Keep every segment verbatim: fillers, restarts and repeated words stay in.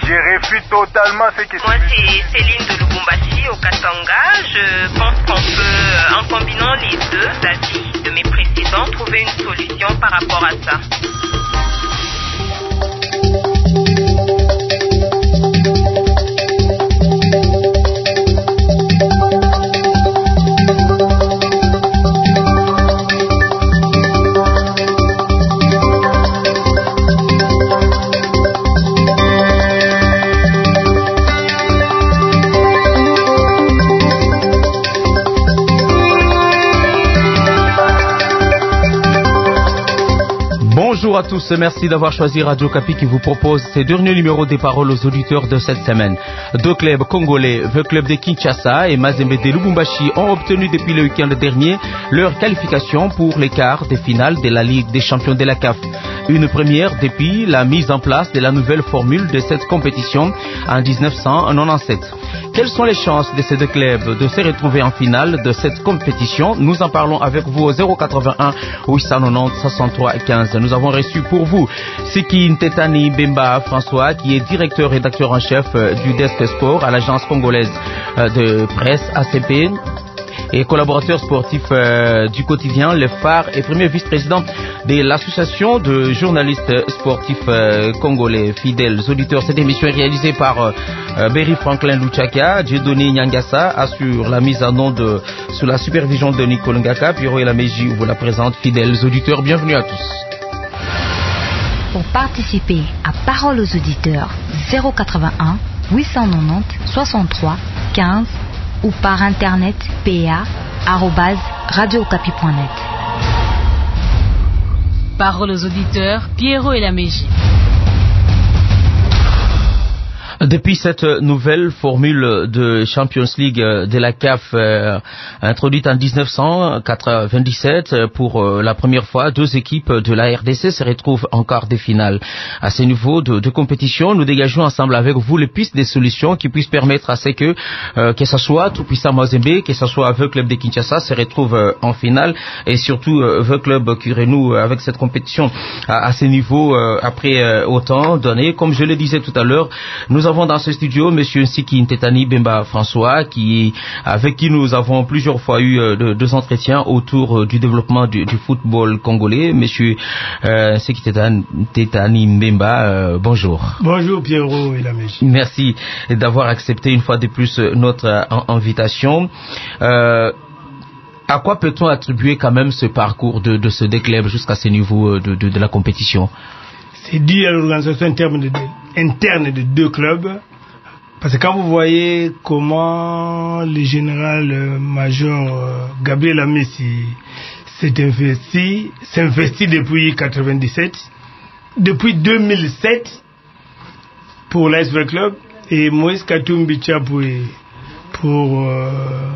Je réfute totalement ce que tu Moi, c'est Céline de Lubumbashi au Katanga. Je pense qu'on peut, en combinant les deux avis de mes précédents, trouver une solution par rapport à ça. Bonjour à tous, merci d'avoir choisi Radio Kapi qui vous propose ces derniers numéros des paroles aux auditeurs de cette semaine. Deux clubs congolais, le club de Kinshasa et Mazembe de Lubumbashi, ont obtenu depuis le week-end dernier leur qualification pour les quarts des finales de la Ligue des champions de la C A F. Une première depuis la mise en place de la nouvelle formule de cette compétition en dix-neuf cent quatre-vingt-dix-sept. Quelles sont les chances de ces deux clubs de se retrouver en finale de cette compétition? Nous en parlons avec vous au zéro quatre-vingt-un huit cent quatre-vingt-dix soixante-trois quinze. Nous avons reçu pour vous Siki Ntetani Bemba François, qui est directeur rédacteur en chef du Desk Sport à l'agence congolaise de presse A C P et collaborateur sportif euh, du quotidien Le Phare et premier vice-président de l'association de journalistes sportifs euh, congolais. Fidèles auditeurs, cette émission est réalisée par euh, Berry Franklin Luchaka. Dieudonné Nyangassa assure la mise en onde sous la supervision de Nicole Ngaka. Pierrot et la Mégie vous la présente. Fidèles auditeurs, bienvenue à tous. Pour participer à Parole aux auditeurs, zéro quatre-vingt-un huit cent quatre-vingt-dix soixante-trois quinze ou par internet p a arobase radio okapi point net. Parole aux auditeurs, Pierrot et la Mégie. Depuis cette nouvelle formule de Champions League de la C A F euh, introduite en dix-neuf cent quatre-vingt-dix-sept, pour euh, la première fois, deux équipes de la R D C se retrouvent en quart de finale. À ce niveau de, de compétition, nous dégageons ensemble avec vous les pistes des solutions qui puissent permettre à ce que euh, que ce soit tout puissant Mazembe, que ce soit le club de Kinshasa se retrouve euh, en finale, et surtout euh, le club qui renoue avec cette compétition à, à ce niveau euh, après euh, autant d'années. Comme je le disais tout à l'heure, nous Nous avons dans ce studio Monsieur Siki Ntetani Bemba François, qui, avec qui nous avons plusieurs fois eu euh, de, deux entretiens autour euh, du développement du, du football congolais. Monsieur euh, Siki Ntetani Bemba, euh, bonjour. Bonjour Pierrot et la Mégie. Merci d'avoir accepté une fois de plus notre euh, invitation. Euh, à quoi peut-on attribuer quand même ce parcours de, de ce deux clubs jusqu'à ce niveau de, de, de la compétition? C'est dû à l'organisation interne de, interne de deux clubs. Parce que quand vous voyez comment le général-major Gabriel Amessi s'est investi, s'est investi depuis quatre-vingt-dix-sept, depuis deux mille sept pour l'A S V Club, et Moïse Katumbi Tchapoué pour euh,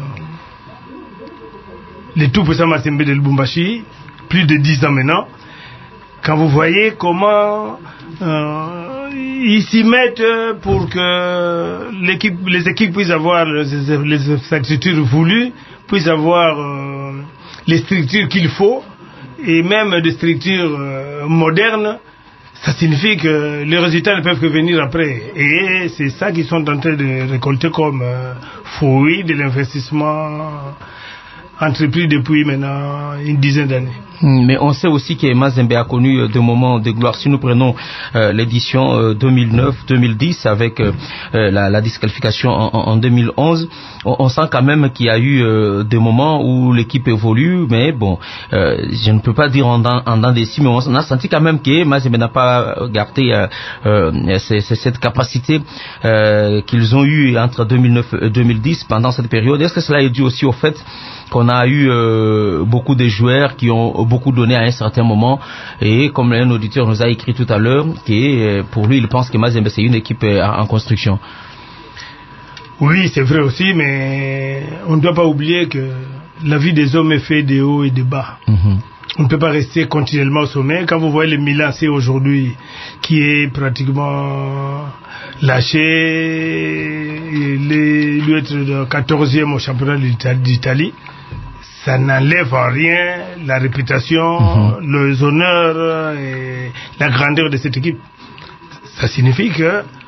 les tout puissants Mazembe de Lubumbashi, plus de dix ans maintenant. Quand vous voyez comment euh, ils s'y mettent pour que l'équipe, les équipes puissent avoir les, les structures voulues, puissent avoir euh, les structures qu'il faut, et même des structures euh, modernes, ça signifie que les résultats ne peuvent que venir après. Et c'est ça qu'ils sont en train de récolter comme euh, fruit de l'investissement entrepris depuis maintenant une dizaine d'années. Mais on sait aussi que Mazembe a connu des moments de gloire. Si nous prenons euh, l'édition euh, deux mille neuf deux mille dix avec euh, la, la disqualification en, en deux mille onze, on, on sent quand même qu'il y a eu euh, des moments où l'équipe évolue, mais bon, euh, je ne peux pas dire en dents en dents des scies, mais on a senti quand même que Mazembe n'a pas gardé euh, euh, c'est, c'est cette capacité euh, qu'ils ont eue entre deux mille neuf et deux mille dix pendant cette période. Est-ce que cela est dû aussi au fait qu'on a eu euh, beaucoup de joueurs qui ont beaucoup donné à un certain moment, et comme un auditeur nous a écrit tout à l'heure, que pour lui il pense que Mazembe c'est une équipe en construction? Oui, c'est vrai aussi, mais on ne doit pas oublier que la vie des hommes est faite de hauts et de bas. Mm-hmm. On ne peut pas rester continuellement au sommet. Quand vous voyez le Milan C aujourd'hui, qui est pratiquement lâché, il est être quatorzième au championnat d'Italie, ça n'enlève en rien la réputation, mm-hmm. les honneurs et la grandeur de cette équipe. Ça signifie que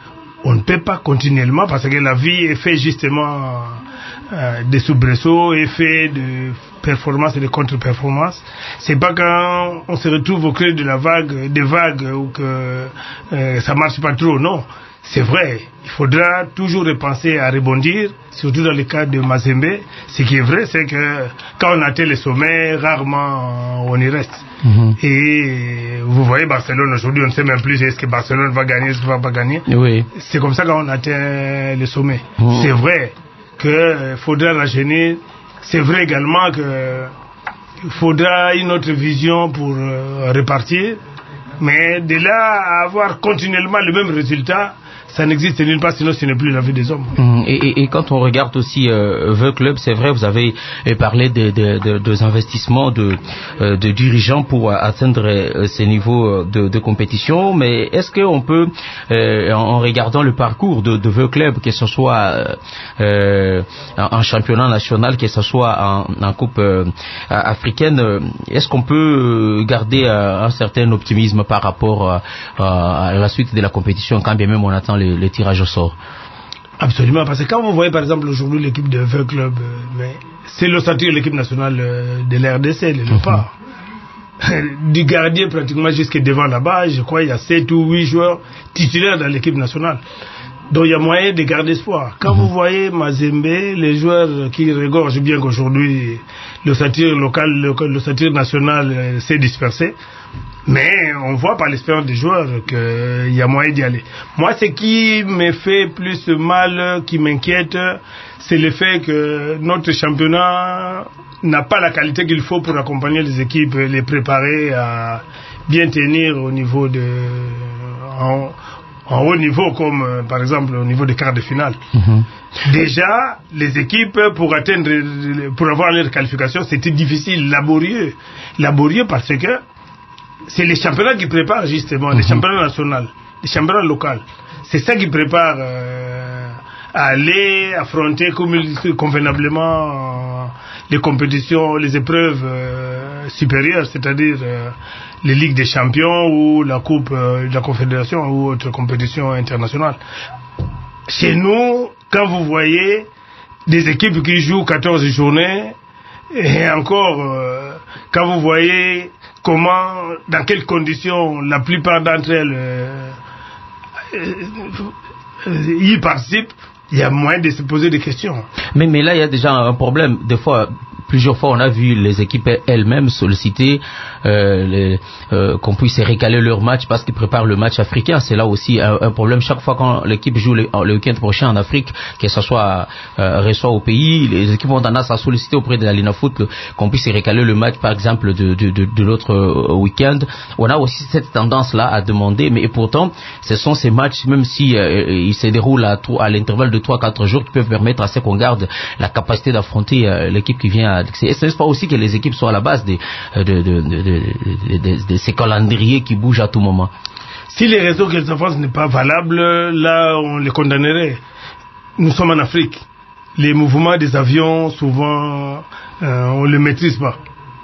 on ne peut pas continuellement, parce que la vie est faite justement euh, des soubresauts, est faite de performances et de contre-performances. C'est pas quand on se retrouve au creux de la vague, des vagues, ou que euh, ça marche pas trop, non. C'est vrai, il faudra toujours repenser à rebondir, surtout dans le cas de Mazembe. Ce qui est vrai, c'est que quand on atteint les sommets, rarement on y reste. Mm-hmm. Et vous voyez Barcelone aujourd'hui, on ne sait même plus est-ce que Barcelone va gagner, est-ce qu'il va pas gagner. Oui. C'est comme ça quand on atteint les sommets. Mm-hmm. C'est vrai qu'il faudra rajeunir. C'est vrai également qu'il faudra une autre vision pour euh, repartir. Mais de là à avoir continuellement le même résultat, ça n'existe nulle part, sinon ce n'est plus la vie des hommes. Mmh. Et, et, et quand on regarde aussi euh, The Club, c'est vrai, vous avez parlé des de, de, de investissements de, euh, de dirigeants pour atteindre euh, ces niveaux de, de compétition, mais est-ce qu'on peut, euh, en regardant le parcours de, de The Club, que ce soit euh, en championnat national, que ce soit en, en coupe euh, africaine, est-ce qu'on peut garder euh, un certain optimisme par rapport euh, à la suite de la compétition, quand bien même on attend les, les tirages au sort? Absolument, parce que quand vous voyez par exemple aujourd'hui l'équipe de The Club, euh, mais c'est l'ossature de l'équipe nationale euh, de l'R D C, le Léopard. Mm-hmm. Du gardien pratiquement jusqu'à devant là-bas, je crois il y a sept ou huit joueurs titulaires dans l'équipe nationale. Donc il y a moyen de garder espoir. Quand mm-hmm. vous voyez Mazembe, les joueurs qui regorgent, bien qu'aujourd'hui l'ossature locale, l'ossature nationale euh, s'est dispersée, mais on voit par l'expérience des joueurs qu'il y a moyen d'y aller. Moi, ce qui me fait plus mal, qui m'inquiète, c'est le fait que notre championnat n'a pas la qualité qu'il faut pour accompagner les équipes, les préparer à bien tenir au niveau de... En, en haut niveau, comme euh, par exemple au niveau des quarts de finale. Mm-hmm. Déjà, les équipes, pour atteindre, pour avoir leur qualification, c'était difficile, laborieux. Laborieux parce que c'est les championnats qui préparent justement, mm-hmm. les championnats nationaux, les championnats locaux. C'est ça qui prépare euh, à aller affronter comme, convenablement euh, les compétitions, les épreuves euh, supérieures, c'est-à-dire euh, les Ligues des Champions ou la Coupe euh, de la Confédération ou autre compétition internationale. Chez nous, quand vous voyez des équipes qui jouent quatorze journées, et encore, euh, quand vous voyez comment, dans quelles conditions la plupart d'entre elles euh, euh, y participent, il y a moyen de se poser des questions. Mais, mais là, il y a déjà un problème. Des fois, plusieurs fois, on a vu les équipes elles-mêmes solliciter euh, les, euh, qu'on puisse récaler leur match parce qu'ils préparent le match africain. C'est là aussi un, un problème. Chaque fois quand l'équipe joue le, le week-end prochain en Afrique, que ce soit euh, reçoit au pays, les équipes ont tendance à solliciter auprès de la Linafoot que, qu'on puisse récaler le match, par exemple, de, de, de, de l'autre euh, week-end. On a aussi cette tendance-là à demander, mais pourtant, ce sont ces matchs, même si euh, ils se déroulent à, à l'intervalle de trois à quatre jours, qui peuvent permettre à ce qu'on garde la capacité d'affronter euh, l'équipe qui vient à... Et ce n'est pas aussi que les équipes soient à la base de, de, de, de, de, de, de, de ces calendriers qui bougent à tout moment. Si les raisons qu'elles avancent n'est pas valable, là on les condamnerait. Nous sommes en Afrique. Les mouvements des avions, souvent, euh, on ne les maîtrise pas.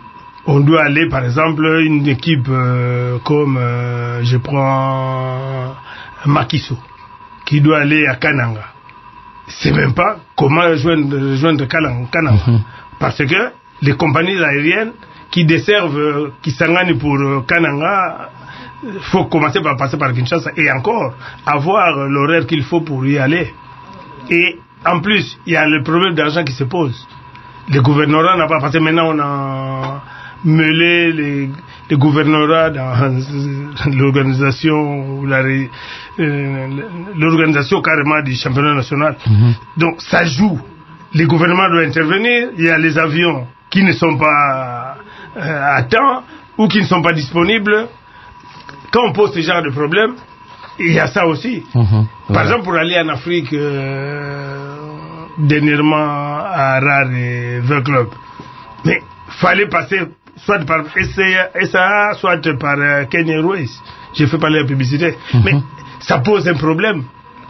On doit aller, par exemple, une équipe euh, comme, euh, je prends Makiso, qui doit aller à Kananga. C'est même pas comment rejoindre, rejoindre Kananga. Mm-hmm. Parce que les compagnies aériennes qui desservent Kisangani pour Kananga, il faut commencer par passer par Kinshasa et encore avoir l'horaire qu'il faut pour y aller. Et en plus, il y a le problème d'argent qui se pose. Le gouvernorat n'a pas, parce que maintenant on a mêlé les, les gouvernorats dans l'organisation, la, euh, l'organisation carrément du championnat national. Mm-hmm. Donc ça joue. Les gouvernements doivent intervenir, il y a les avions qui ne sont pas euh, à temps ou qui ne sont pas disponibles. Quand on pose ce genre de problème, il y a ça aussi. Mmh, Par voilà. exemple, pour aller en Afrique, euh, dernièrement à Harare et The Club, mais il fallait passer soit par S A A, soit par euh, Kenya Airways. J'ai fait parler la publicité. Mmh. Mais ça pose un problème.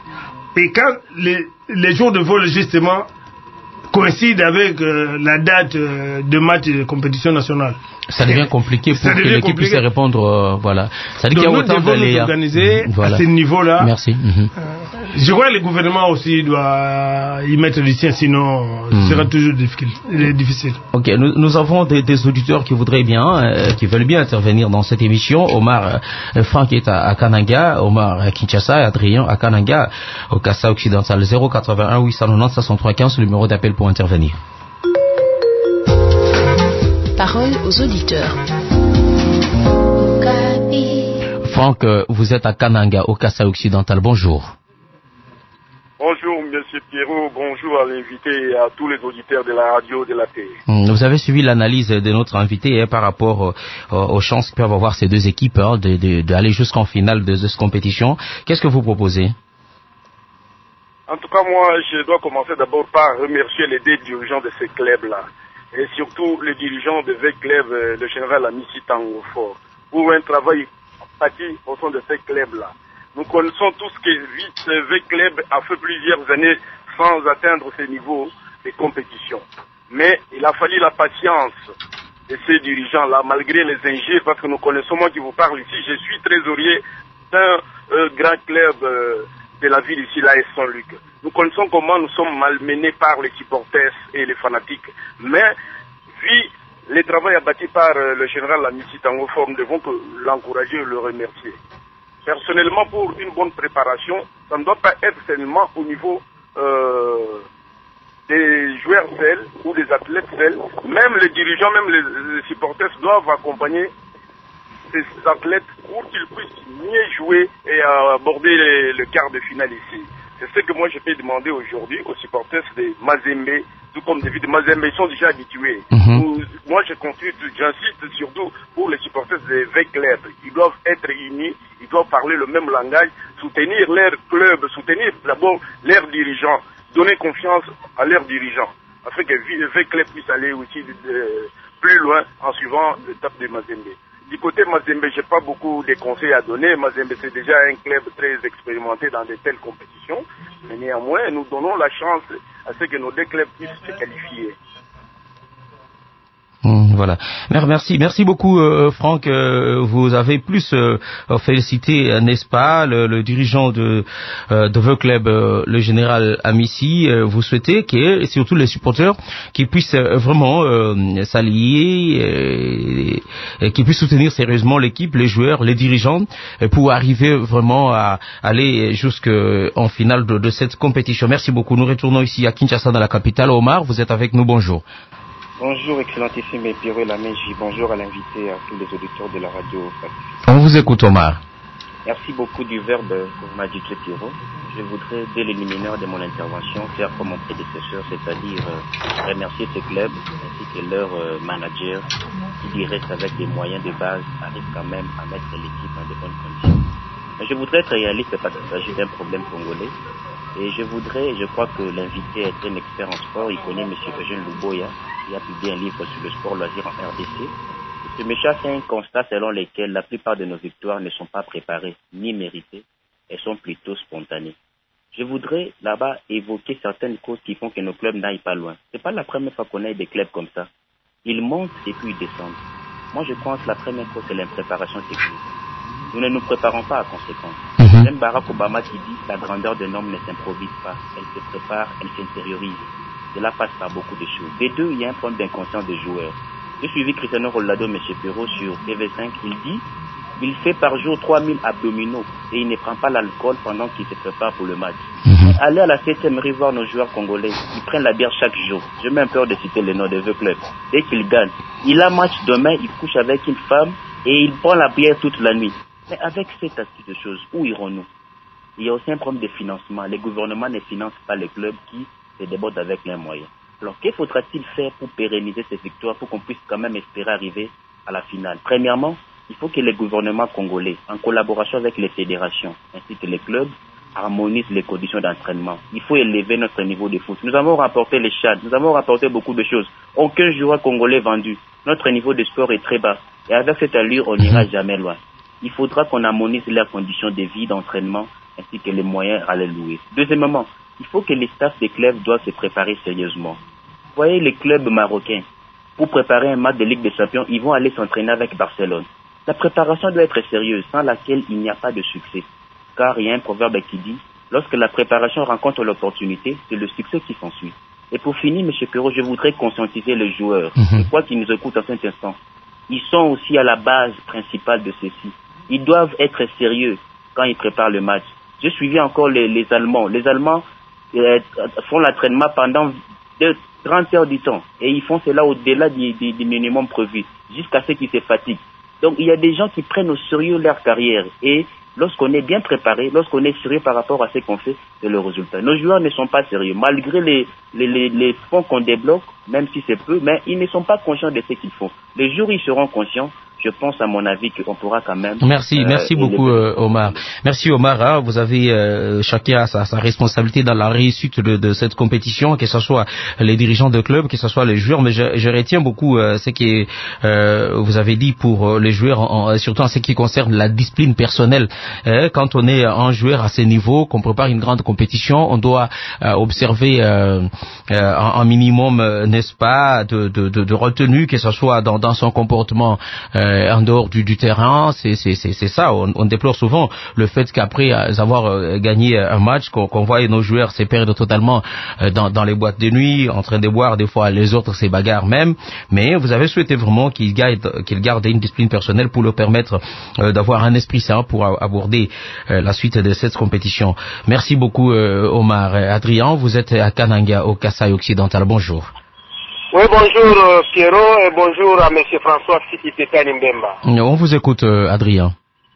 Et quand les, les jours de vol, justement, coïncide avec euh, la date euh, de match de compétition nationale. Ça devient compliqué pour que l'équipe puisse répondre. Euh, voilà. Ça dit qu'il y a autant d'aléas. Nous devons nous organiser mmh, voilà. à ce niveau-là. Merci. Mmh. Euh, Je crois que le gouvernement aussi doit y mettre du sien, sinon mm. ce sera toujours difficile. Ok, nous, nous avons des, des auditeurs qui voudraient bien, euh, qui veulent bien intervenir dans cette émission. Omar, euh, Franck est à, à Kananga, Omar à Kinshasa, Adrien à Kananga, au Kassa occidental. Zéro quatre-vingt-un huit cent quatre-vingt-dix soixante-trois quinze, le numéro d'appel pour intervenir. Parole aux auditeurs. Franck, vous êtes à Kananga, au Kassa occidental. Bonjour. Bonjour, Monsieur Pierrot. Bonjour à l'invité et à tous les auditeurs de la radio de la T. Vous avez suivi l'analyse de notre invité hein, par rapport euh, aux chances que peuvent avoir ces deux équipes hein, de, de, d'aller jusqu'en finale de, de cette compétition. Qu'est-ce que vous proposez? En tout cas, moi, je dois commencer d'abord par remercier les deux dirigeants de ces clubs-là. Et surtout les dirigeants de V Club, le général Amissi Tangofor, pour un travail bâti au sein de ces clubs-là. Nous connaissons tous que V Club a fait plusieurs années sans atteindre ces niveaux de compétition. Mais il a fallu la patience de ces dirigeants-là, malgré les injures, parce que nous connaissons, moi qui vous parle ici, je suis trésorier d'un euh, grand club euh, de la ville ici, l'A S Saint-Luc. Nous connaissons comment nous sommes malmenés par les supporters et les fanatiques. Mais, vu le travail abattu par euh, le général Amissi Tangofor, nous devons l'encourager et le remercier. Personnellement, pour une bonne préparation, ça ne doit pas être seulement au niveau euh, des joueurs seuls ou des athlètes seuls. Même les dirigeants, même les, les supporters doivent accompagner ces athlètes pour qu'ils puissent mieux jouer et euh, aborder les, le quart de finale ici. C'est ce que moi je peux demander aujourd'hui aux supporters de Mazembe, tout comme des de Mazembe, ils sont déjà habitués. Mm-hmm. Où, moi je continue, j'insiste surtout pour les supporters des V Club. Ils doivent être unis, ils doivent parler le même langage, soutenir leur club, soutenir d'abord leurs dirigeants, donner confiance à leurs dirigeants, afin que V Club puisse aller aussi de, de, plus loin en suivant l'étape de Mazembe. Du côté Mazembe, je n'ai pas beaucoup de conseils à donner. Mazembe, c'est déjà un club très expérimenté dans de telles compétitions. Mais néanmoins, nous donnons la chance à ce que nos deux clubs puissent se qualifier. Mmh, voilà. Merci, merci beaucoup, euh, Franck. Euh, vous avez plus euh, félicité, euh, n'est-ce pas, le, le dirigeant de euh, de V Club, euh, le général Amissi. Euh, vous souhaitez que, et surtout les supporters, qui puissent euh, vraiment euh, s'allier, euh, et qui puissent soutenir sérieusement l'équipe, les joueurs, les dirigeants, euh, pour arriver vraiment à aller jusqu'en finale de, de cette compétition. Merci beaucoup. Nous retournons ici à Kinshasa, dans la capitale. Omar, vous êtes avec nous. Bonjour. Bonjour, excellentissime Pierrot Laméji. Bonjour à l'invité et à tous les auditeurs de la radio. On vous écoute, Omar. Merci beaucoup du verbe que vous m'avez dit, Pierrot. Je voudrais, dès le liminaire de mon intervention, faire comme mon prédécesseur, c'est-à-dire euh, remercier ces clubs ainsi que leurs euh, managers qui, direct avec des moyens de base, arrivent quand même à mettre l'équipe dans de bonnes conditions. Mais je voudrais être réaliste parce qu'il s'agit d'un problème congolais. Et je voudrais, je crois que l'invité est un expert en sport, il connaît M. Eugène Luboya, qui a publié un livre sur le sport loisir en R D C. Et ce méchant fait un constat selon lequel la plupart de nos victoires ne sont pas préparées ni méritées, elles sont plutôt spontanées. Je voudrais là-bas évoquer certaines causes qui font que nos clubs n'aillent pas loin. C'est pas la première fois qu'on a des clubs comme ça. Ils montent et puis ils descendent. Moi je pense que la première cause c'est l'impréparation technique. Nous ne nous préparons pas à conséquence. Mm-hmm. Même Barack Obama qui dit la grandeur d'un homme ne s'improvise pas, elle se prépare, elle s'intériorise. Cela passe par beaucoup de choses. Des deux, il y a un problème d'inconscience des joueurs. J'ai suivi Cristiano Ronaldo, M. Perrault, sur T V cinq. Il dit il fait par jour trois mille abdominaux et il ne prend pas l'alcool pendant qu'il se prépare pour le match. Mm-hmm. Allez à la septième rue voir nos joueurs congolais. Ils prennent la bière chaque jour. J'ai même peur de citer le nom de V Club. Dès qu'il gagne, il a match demain, il couche avec une femme et il prend la bière toute la nuit. Mais avec cette attitude de choses, où irons-nous? Il y a aussi un problème de financement. Les gouvernements ne financent pas les clubs qui se débordent avec leurs moyens. Alors, que faudra-t-il faire pour pérenniser ces victoires, pour qu'on puisse quand même espérer arriver à la finale? Premièrement, il faut que les gouvernements congolais, en collaboration avec les fédérations, ainsi que les clubs, harmonisent les conditions d'entraînement. Il faut élever notre niveau de foot. Nous avons remporté les Tchad, nous avons remporté beaucoup de choses. Aucun joueur congolais vendu. Notre niveau de sport est très bas. Et avec cette allure, on n'ira jamais loin. Il faudra qu'on harmonise leurs conditions de vie, d'entraînement, ainsi que les moyens à les louer. Deuxièmement, il faut que les staffs des clubs doivent se préparer sérieusement. Vous voyez les clubs marocains, pour préparer un match de Ligue des Champions, ils vont aller s'entraîner avec Barcelone. La préparation doit être sérieuse, sans laquelle il n'y a pas de succès. Car il y a un proverbe qui dit, lorsque la préparation rencontre l'opportunité, c'est le succès qui s'ensuit. Et pour finir, M. Perrault, je voudrais conscientiser les joueurs. Mm-hmm. Je crois qu'ils nous écoutent en cet instant. Ils sont aussi à la base principale de ceci. Ils doivent être sérieux quand ils préparent le match. J'ai suivi encore les, les Allemands. Les Allemands euh, font l'entraînement pendant de trente heures du temps. Et ils font cela au-delà du, du, du minimum prévu, jusqu'à ce qu'ils se fatiguent. Donc il y a des gens qui prennent au sérieux leur carrière. Et lorsqu'on est bien préparé, lorsqu'on est sérieux par rapport à ce qu'on fait, c'est le résultat. Nos joueurs ne sont pas sérieux. Malgré les, les, les, les fonds qu'on débloque, même si c'est peu, mais ils ne sont pas conscients de ce qu'ils font. Les jours où ils seront conscients, je pense à mon avis qu'on pourra quand même... Merci, euh, merci beaucoup euh, Omar. Merci Omar, hein, vous avez euh, chacun sa, sa responsabilité dans la réussite de, de cette compétition, que ce soit les dirigeants de club, que ce soit les joueurs, mais je, je retiens beaucoup euh, ce que euh, vous avez dit pour euh, les joueurs, en, surtout en ce qui concerne la discipline personnelle. Euh, quand on est un joueur à ce niveau, qu'on prépare une grande compétition, on doit euh, observer euh, euh, un, un minimum, euh, n'est-ce pas, de, de, de, de retenue, que ce soit dans, dans son comportement euh, en dehors du, du terrain. C'est, c'est, c'est, c'est ça. On, on déplore souvent le fait qu'après avoir euh, gagné un match, qu'on, qu'on voit nos joueurs se perdre totalement euh, dans, dans les boîtes de nuit, en train de boire des fois les autres se bagarrent même. Mais vous avez souhaité vraiment qu'ils gardent, qu'ils gardent une discipline personnelle pour leur permettre euh, d'avoir un esprit sain pour aborder euh, la suite de cette compétition. Merci beaucoup euh, Omar. Adrien, vous êtes à Kananga, au Kasaï occidental. Bonjour. Oui, bonjour euh, Pierrot et bonjour à M. François Sikitepa Nimbemba. On vous écoute, euh, Adrien.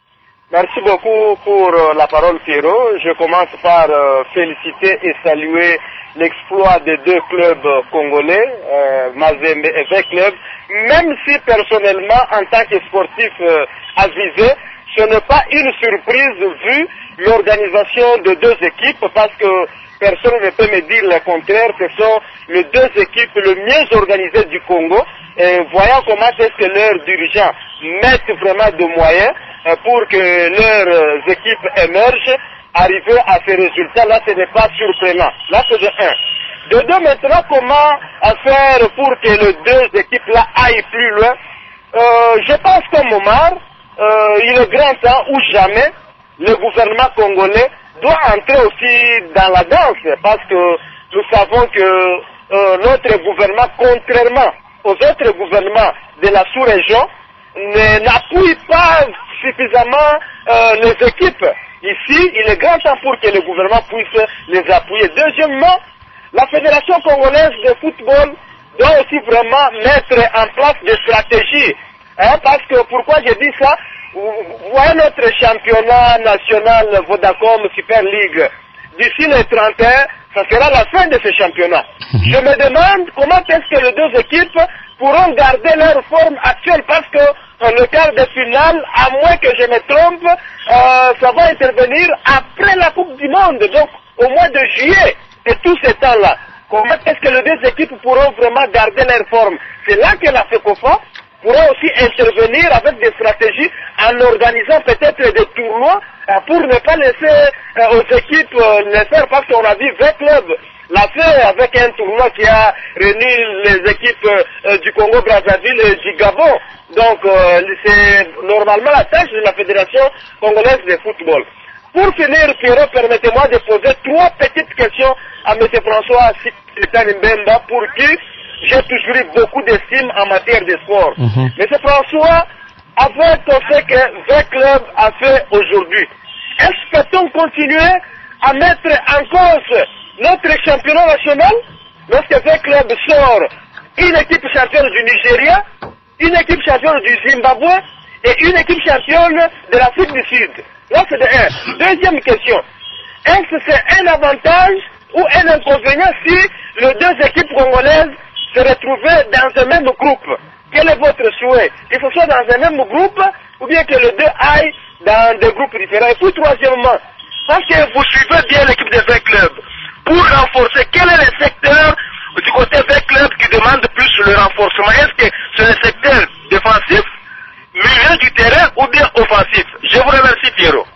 Merci beaucoup pour euh, la parole, Pierrot. Je commence par euh, féliciter et saluer l'exploit des deux clubs congolais, euh, Mazembe et V Club, même si personnellement, en tant que sportif euh, avisé, ce n'est pas une surprise vu l'organisation de deux équipes, parce que personne ne peut me dire le contraire. Ce sont les deux équipes les mieux organisées du Congo. Et voyons comment est-ce que leurs dirigeants mettent vraiment de moyens pour que leurs équipes émergent, arriver à ces résultats-là, ce n'est pas surprenant. Là, c'est de un. De deux, maintenant, comment faire pour que les deux équipes-là aillent plus loin? euh, Je pense qu'au moment, euh, il est grand temps ou jamais, le gouvernement congolais doit entrer aussi dans la danse, parce que nous savons que euh, notre gouvernement, contrairement aux autres gouvernements de la sous-région, n'appuie pas suffisamment euh, les équipes. Ici, il est grand temps pour que le gouvernement puisse les appuyer. Deuxièmement, la Fédération congolaise de football doit aussi vraiment mettre en place des stratégies. Hein, parce que, pourquoi je dis ça? Vous voyez notre championnat national Vodacom Super League. D'ici le trente et un, ça sera la fin de ce championnat. Je me demande comment est-ce que les deux équipes pourront garder leur forme actuelle, parce que dans le quart de finale, à moins que je me trompe, euh, ça va intervenir après la Coupe du Monde, donc au mois de juillet et tout ce temps-là. Comment est-ce que les deux équipes pourront vraiment garder leur forme? C'est là que la FECOFA pourra aussi intervenir avec des stratégies en organisant peut-être des tournois euh, pour ne pas laisser euh, aux équipes euh, les faire, parce qu'on a vu vingt clubs l'a fait avec un tournoi qui a réuni les équipes euh, du Congo-Brazzaville et du Gabon. Donc euh, c'est normalement la tâche de la Fédération congolaise de football. Pour finir, Pierrot, permettez-moi de poser trois petites questions à M. François Sikitepa Nimbemba, pour qui j'ai toujours eu beaucoup d'estime en matière de sport. Mm-hmm. Monsieur François, avec ce que V Club a fait aujourd'hui, est-ce que peut-on continuer à mettre en cause notre championnat national lorsque V Club sort une équipe championne du Nigeria, une équipe championne du Zimbabwe et une équipe championne de l'Afrique du Sud? Là, c'est de un. Deuxième question. Est-ce que c'est un avantage ou un inconvénient si les deux équipes congolaises se retrouver dans un même groupe? Quel est votre souhait? Que ce soit dans un même groupe ou bien que les deux aillent dans des groupes différents? Et puis troisièmement, parce que vous suivez bien l'équipe de V Club, pour renforcer, quel est le secteur du côté V Club qui demande plus le renforcement? Est-ce que c'est le secteur défensif, milieu du terrain ou bien offensif? Je vous remercie, Pierrot.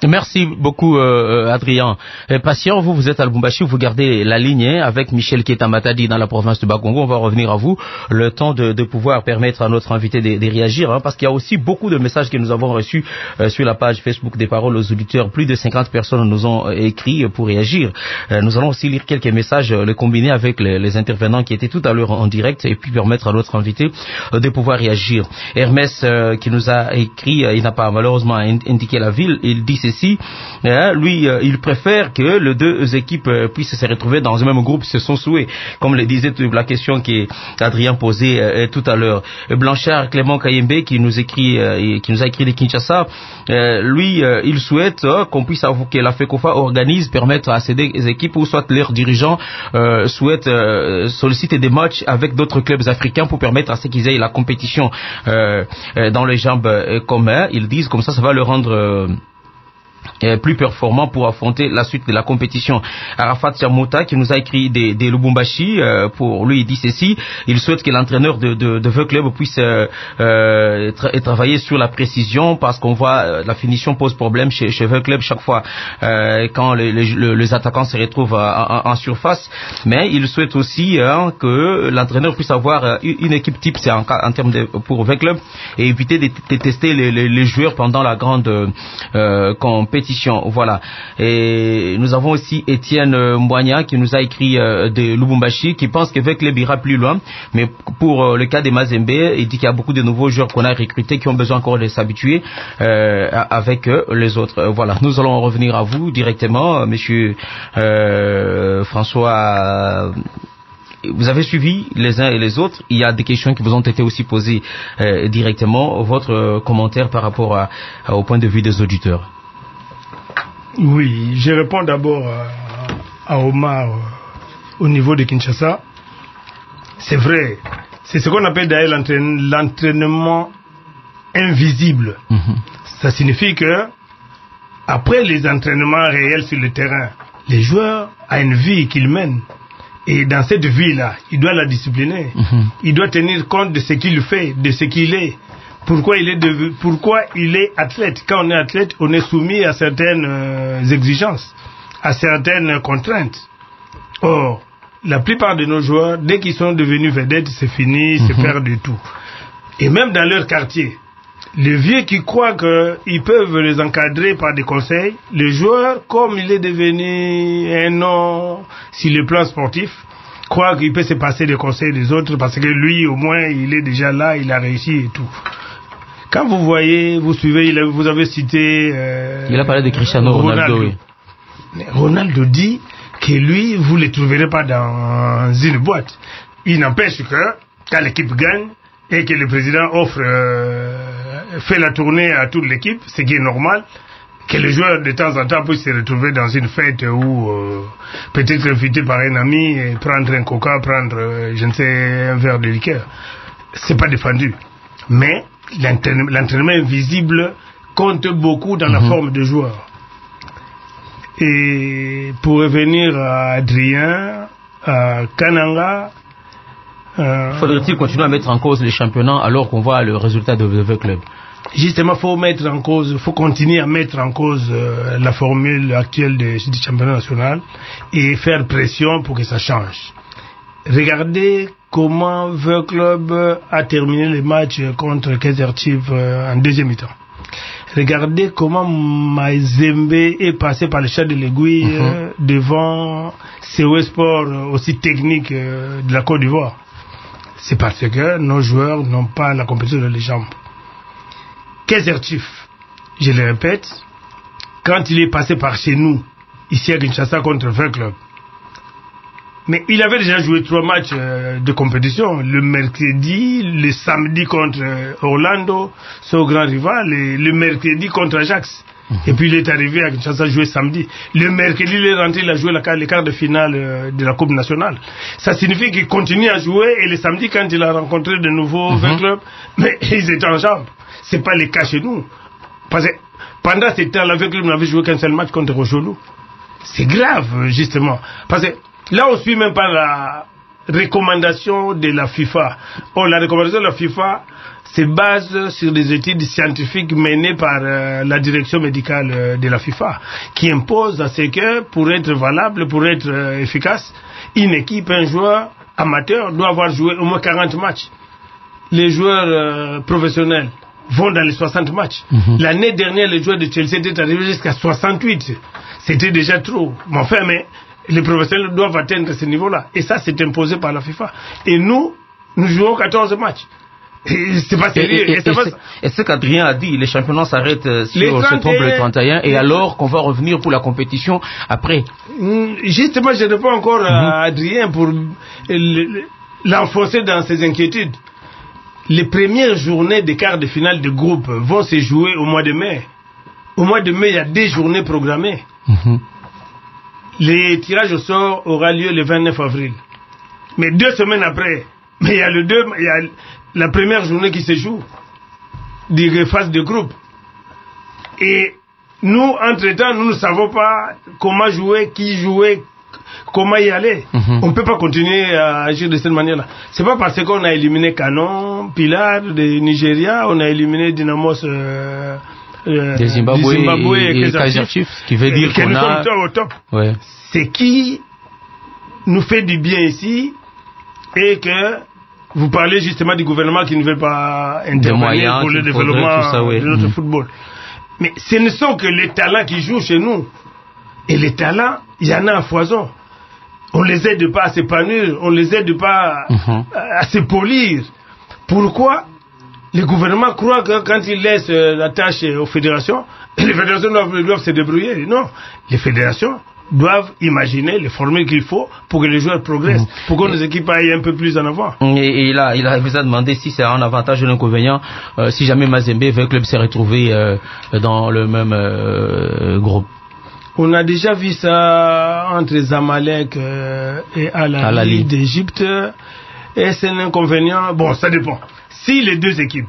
Merci beaucoup, euh, Adrien. Et patient, vous, vous êtes à Lubumbashi, vous gardez la ligne hein, avec Michel Keita-Matadi dans la province de Bakongo. On va revenir à vous, le temps de, de pouvoir permettre à notre invité de, de réagir, hein, parce qu'il y a aussi beaucoup de messages que nous avons reçus euh, sur la page Facebook des Paroles aux auditeurs. Plus de cinquante personnes nous ont euh, écrit pour réagir. Euh, nous allons aussi lire quelques messages, euh, les combiner avec les, les intervenants qui étaient tout à l'heure en direct, et puis permettre à notre invité euh, de pouvoir réagir. Hermès, euh, qui nous a écrit, euh, il n'a pas malheureusement indiqué la ville, il dit ceci, hein, lui, euh, il préfère que les deux équipes euh, puissent se retrouver dans un même groupe, c'est son souhait, comme le disait la question qu'Adrien posait euh, tout à l'heure. Blanchard Clément Kayembe, qui nous écrit, euh, qui nous a écrit de Kinshasa, euh, lui, euh, il souhaite euh, qu'on puisse avouer que la FECOFA organise, permettre à ces deux équipes, ou soit leurs dirigeants euh, souhaitent euh, solliciter des matchs avec d'autres clubs africains pour permettre à ceux qu'ils aient la compétition euh, euh, dans les jambes euh, communes. Ils disent comme ça, ça va leur rendre euh, Euh, plus performant pour affronter la suite de la compétition. Arafat Chamouta, qui nous a écrit des, des Lubumbashi, euh, pour lui, il dit ceci, il souhaite que l'entraîneur de, de, de Veux Club puisse euh, euh, tra travailler sur la précision, parce qu'on voit euh, la finition pose problème chez, chez Veux Club chaque fois euh, quand les, les, les attaquants se retrouvent en, en, en surface, mais il souhaite aussi hein, que l'entraîneur puisse avoir euh, une équipe type, c'est en, en termes de, pour Veux Club, et éviter de, de tester les, les, les joueurs pendant la grande euh, compétition. Voilà. Et nous avons aussi Étienne Mboigna qui nous a écrit euh, de Lubumbashi, qui pense que Veux Club ira plus loin, mais pour euh, le cas de Mazembe, il dit qu'il y a beaucoup de nouveaux joueurs qu'on a recrutés qui ont besoin encore de s'habituer euh, avec euh, les autres. Euh, voilà. Nous allons revenir à vous directement, euh, monsieur euh, François. Vous avez suivi les uns et les autres. Il y a des questions qui vous ont été aussi posées euh, directement. Votre euh, commentaire par rapport à, à, au point de vue des auditeurs. Oui, je réponds d'abord à, à Omar euh, au niveau de Kinshasa. C'est vrai, c'est ce qu'on appelle d'ailleurs l'entraîne, l'entraînement invisible. Mm-hmm. Ça signifie que après les entraînements réels sur le terrain, les joueurs ont une vie qu'ils mènent. Et dans cette vie-là, il doit la discipliner. Mm-hmm. Il doit tenir compte de ce qu'il fait, de ce qu'il est. Pourquoi il est de, pourquoi il est athlète. Quand on est athlète, on est soumis à certaines euh, exigences, à certaines contraintes. Or, la plupart de nos joueurs, dès qu'ils sont devenus vedettes, c'est fini, mm-hmm. c'est perdre du tout. Et même dans leur quartier, les vieux qui croient qu'ils peuvent les encadrer par des conseils, les joueurs, comme il est devenu un nom sur le plan sportif, croient qu'il peut se passer des conseils des autres parce que lui, au moins, il est déjà là, il a réussi et tout. Quand vous voyez, vous suivez, il a, vous avez cité... Euh, il a parlé de Cristiano Ronaldo. Ronaldo, oui. Ronaldo dit que lui, vous ne le trouverez pas dans une boîte. Il n'empêche que, quand l'équipe gagne, et que le président offre, euh, fait la tournée à toute l'équipe, ce qui est normal, que les joueurs de temps en temps puissent se retrouver dans une fête ou euh, peut-être invité par un ami et prendre un coca, prendre, euh, je ne sais, un verre de liqueur. C'est pas défendu. Mais l'entraînement, l'entraînement invisible compte beaucoup dans mm-hmm. la forme de joueur. Et pour revenir à Adrien, à Kananga, euh, faudrait-il continuer à mettre en cause les championnats alors qu'on voit le résultat de Veux Club? Justement, faut mettre en cause, faut continuer à mettre en cause euh, la formule actuelle de, du championnat national et faire pression pour que ça change. Regardez comment Veux Club a terminé les matchs contre Kaizer Chiefs euh, en deuxième mi-temps. Regardez comment Mazembe est passé par le chat de l'aiguille mm-hmm. euh, devant C O S Sport euh, aussi technique euh, de la Côte d'Ivoire. C'est parce que nos joueurs n'ont pas la compétition dans les jambes. Kaizer Chiefs, je le répète, quand il est passé par chez nous, ici à Kinshasa contre Veux Club, mais il avait déjà joué trois matchs euh, de compétition, le mercredi, le samedi contre euh, Orlando, son grand rival, et le mercredi contre Ajax. Mm-hmm. Et puis il est arrivé à Kinshasa jouer samedi. Le mercredi, il est rentré, il a joué la, les quarts de finale euh, de la Coupe nationale. Ça signifie qu'il continue à jouer, et le samedi, quand il a rencontré de nouveaux mm-hmm. Veux Club, mais ils étaient en jambes. C'est pas le cas chez nous. Parce que pendant ce temps, la Veux Club n'avait joué qu'un seul match contre Rocholou. C'est grave, justement. Parce que là, on suit même pas la, recommandation de la FIFA. Or, la recommandation de la FIFA se base sur des études scientifiques menées par euh, la direction médicale euh, de la FIFA, qui impose à ce que, pour être valable, pour être euh, efficace, une équipe, un joueur amateur doit avoir joué au moins quarante matchs. Les joueurs euh, professionnels vont dans les soixante matchs. Mm-hmm. L'année dernière, les joueurs de Chelsea étaient arrivés jusqu'à soixante-huit. C'était déjà trop. Mais enfin, mais les professionnels doivent atteindre ce niveau-là. Et ça, c'est imposé par la FIFA. Et nous, nous jouons quatorze matchs. Et c'est pas sérieux. Et, et, et, et, pas... et ce qu'Adrien a dit, les championnats s'arrêtent sur ce tombe le trente et un, et alors qu'on va revenir pour la compétition après. Justement, je réponds encore mm-hmm. à Adrien pour l'enfoncer dans ses inquiétudes. Les premières journées des quarts de finale de groupe vont se jouer au mois de mai. Au mois de mai, il y a des journées programmées. Mm-hmm. Les tirages au sort aura lieu le vingt-neuf avril. Mais deux semaines après, mais il y a le deux, il y a la première journée qui se joue des phases de groupe. Et nous, entre-temps, nous ne savons pas comment jouer, qui jouer, comment y aller. Mm-hmm. On ne peut pas continuer à agir de cette manière-là. C'est pas parce qu'on a éliminé Canon, Pilar de Nigeria, on a éliminé Dynamos euh, euh, des Zimbabwe, du Zimbabwe et, et, et Kaiser Chiefs, qui veut dire qu'on nous a... sommes au top. Ouais. C'est qui nous fait du bien ici et que vous parlez justement du gouvernement qui ne veut pas intervenir pour le développement ça, oui. de notre mmh. football. Mais ce ne sont que les talents qui jouent chez nous. Et les talents, il y en a à foison. On ne les aide pas à s'épanouir, on ne les aide pas mmh. à, à se polir. Pourquoi le gouvernement croit que quand il laisse la tâche aux fédérations, les fédérations doivent, doivent se débrouiller? Non, les fédérations doivent imaginer les formules qu'il faut pour que les joueurs progressent, mmh. pour que nos équipes aillent un peu plus en avant. Et, et il, a, il a, vous a demandé si c'est un avantage ou un inconvénient, euh, si jamais Mazembe veut que le club se retrouve euh, dans le même euh, groupe. On a déjà vu ça entre Zamalek euh, et Al-Ahly d'Égypte. Et c'est un inconvénient. Bon, ça dépend. Si les deux équipes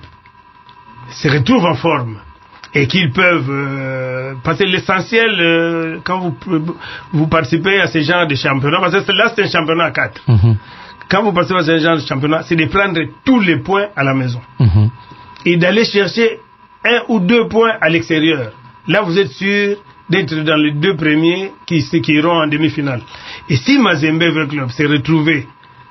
se retrouvent en forme et qu'ils peuvent euh, parce que l'essentiel euh, quand vous vous participez à ce genre de championnat, parce que là c'est un championnat à quatre. Mm-hmm. Quand vous participez à ce genre de championnat, c'est de prendre tous les points à la maison mm-hmm. et d'aller chercher un ou deux points à l'extérieur. Là vous êtes sûr d'être dans les deux premiers qui, qui iront en demi-finale. Et si Mazembe Football Club s'est retrouvé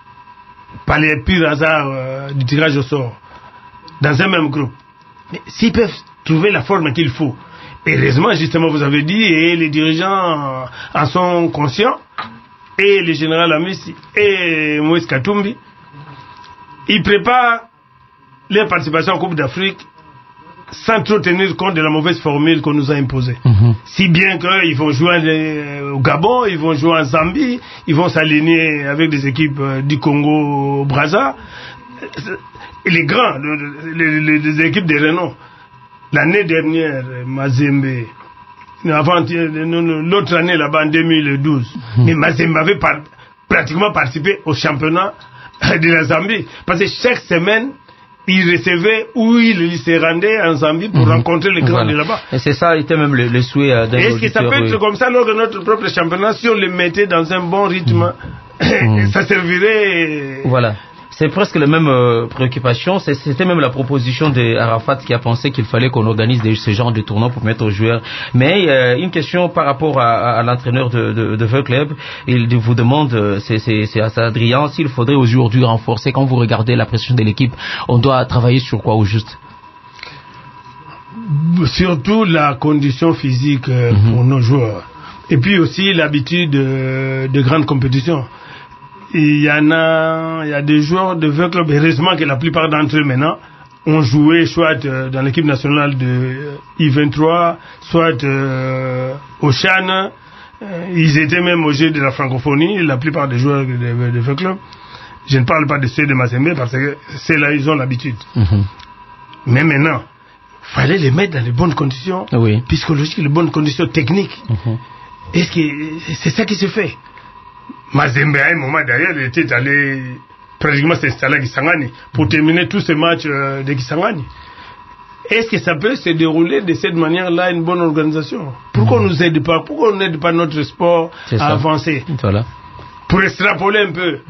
par les purs hasards euh, du tirage au sort dans un même groupe, mais s'ils peuvent trouver la forme qu'il faut, heureusement justement vous avez dit, et les dirigeants en sont conscients, et le général Amissi et Moïse Katumbi, ils préparent leur participation en Coupe d'Afrique sans trop tenir compte de la mauvaise formule qu'on nous a imposée. Mm-hmm. Si bien qu'ils vont jouer au Gabon, ils vont jouer en Zambie, ils vont s'aligner avec des équipes du Congo-Brazza. Et les grands, les, les, les équipes de renom. L'année dernière, Mazembe, avant, l'autre année là-bas en deux mille douze, mm-hmm. mais Mazembe avait par, pratiquement participé au championnat de la Zambie. Parce que chaque semaine, il recevait ou il se rendait en Zambie pour mmh. rencontrer les grands voilà. de là-bas. Et c'est ça, était même le, le souhait euh, d'un Est-ce que ça peut être oui. comme ça lors de notre propre championnat, si on le mettait dans un bon rythme, mmh. ça servirait... Voilà. C'est presque la même euh, préoccupation. C'est, c'était même la proposition d'Arafat qui a pensé qu'il fallait qu'on organise des, ce genre de tournois pour mettre aux joueurs. Mais euh, une question par rapport à, à, à l'entraîneur de, de, de V Club, il vous demande, c'est, c'est, c'est à Adrien, s'il faudrait aujourd'hui renforcer, quand vous regardez la pression de l'équipe, on doit travailler sur quoi au juste? Surtout la condition physique euh, mm-hmm. pour nos joueurs. Et puis aussi l'habitude euh, de grandes compétitions. Il y en a, il y a des joueurs de V Club, heureusement que la plupart d'entre eux maintenant ont joué soit euh, dans l'équipe nationale de euh, I vingt-trois, soit euh, au Chan. Euh, ils étaient même au jeu de la francophonie, la plupart des joueurs de, de, de V Club. Je ne parle pas de ceux de Mazembe parce que c'est là ils ont l'habitude. Mm-hmm. Mais maintenant, il fallait les mettre dans les bonnes conditions oui. psychologiques, les bonnes conditions techniques. Mm-hmm. Est-ce que c'est ça qui se fait? Mazembe, à un moment d'ailleurs, il était allé pratiquement s'installer à Kisangani pour terminer tous ces matchs euh, de Kisangani. Est-ce que ça peut se dérouler de cette manière-là, une bonne organisation? Pourquoi on ne nous aide pas? Pourquoi on n'aide pas notre sport c'est à ça. avancer? Voilà. Pour extrapoler un peu, mm-hmm.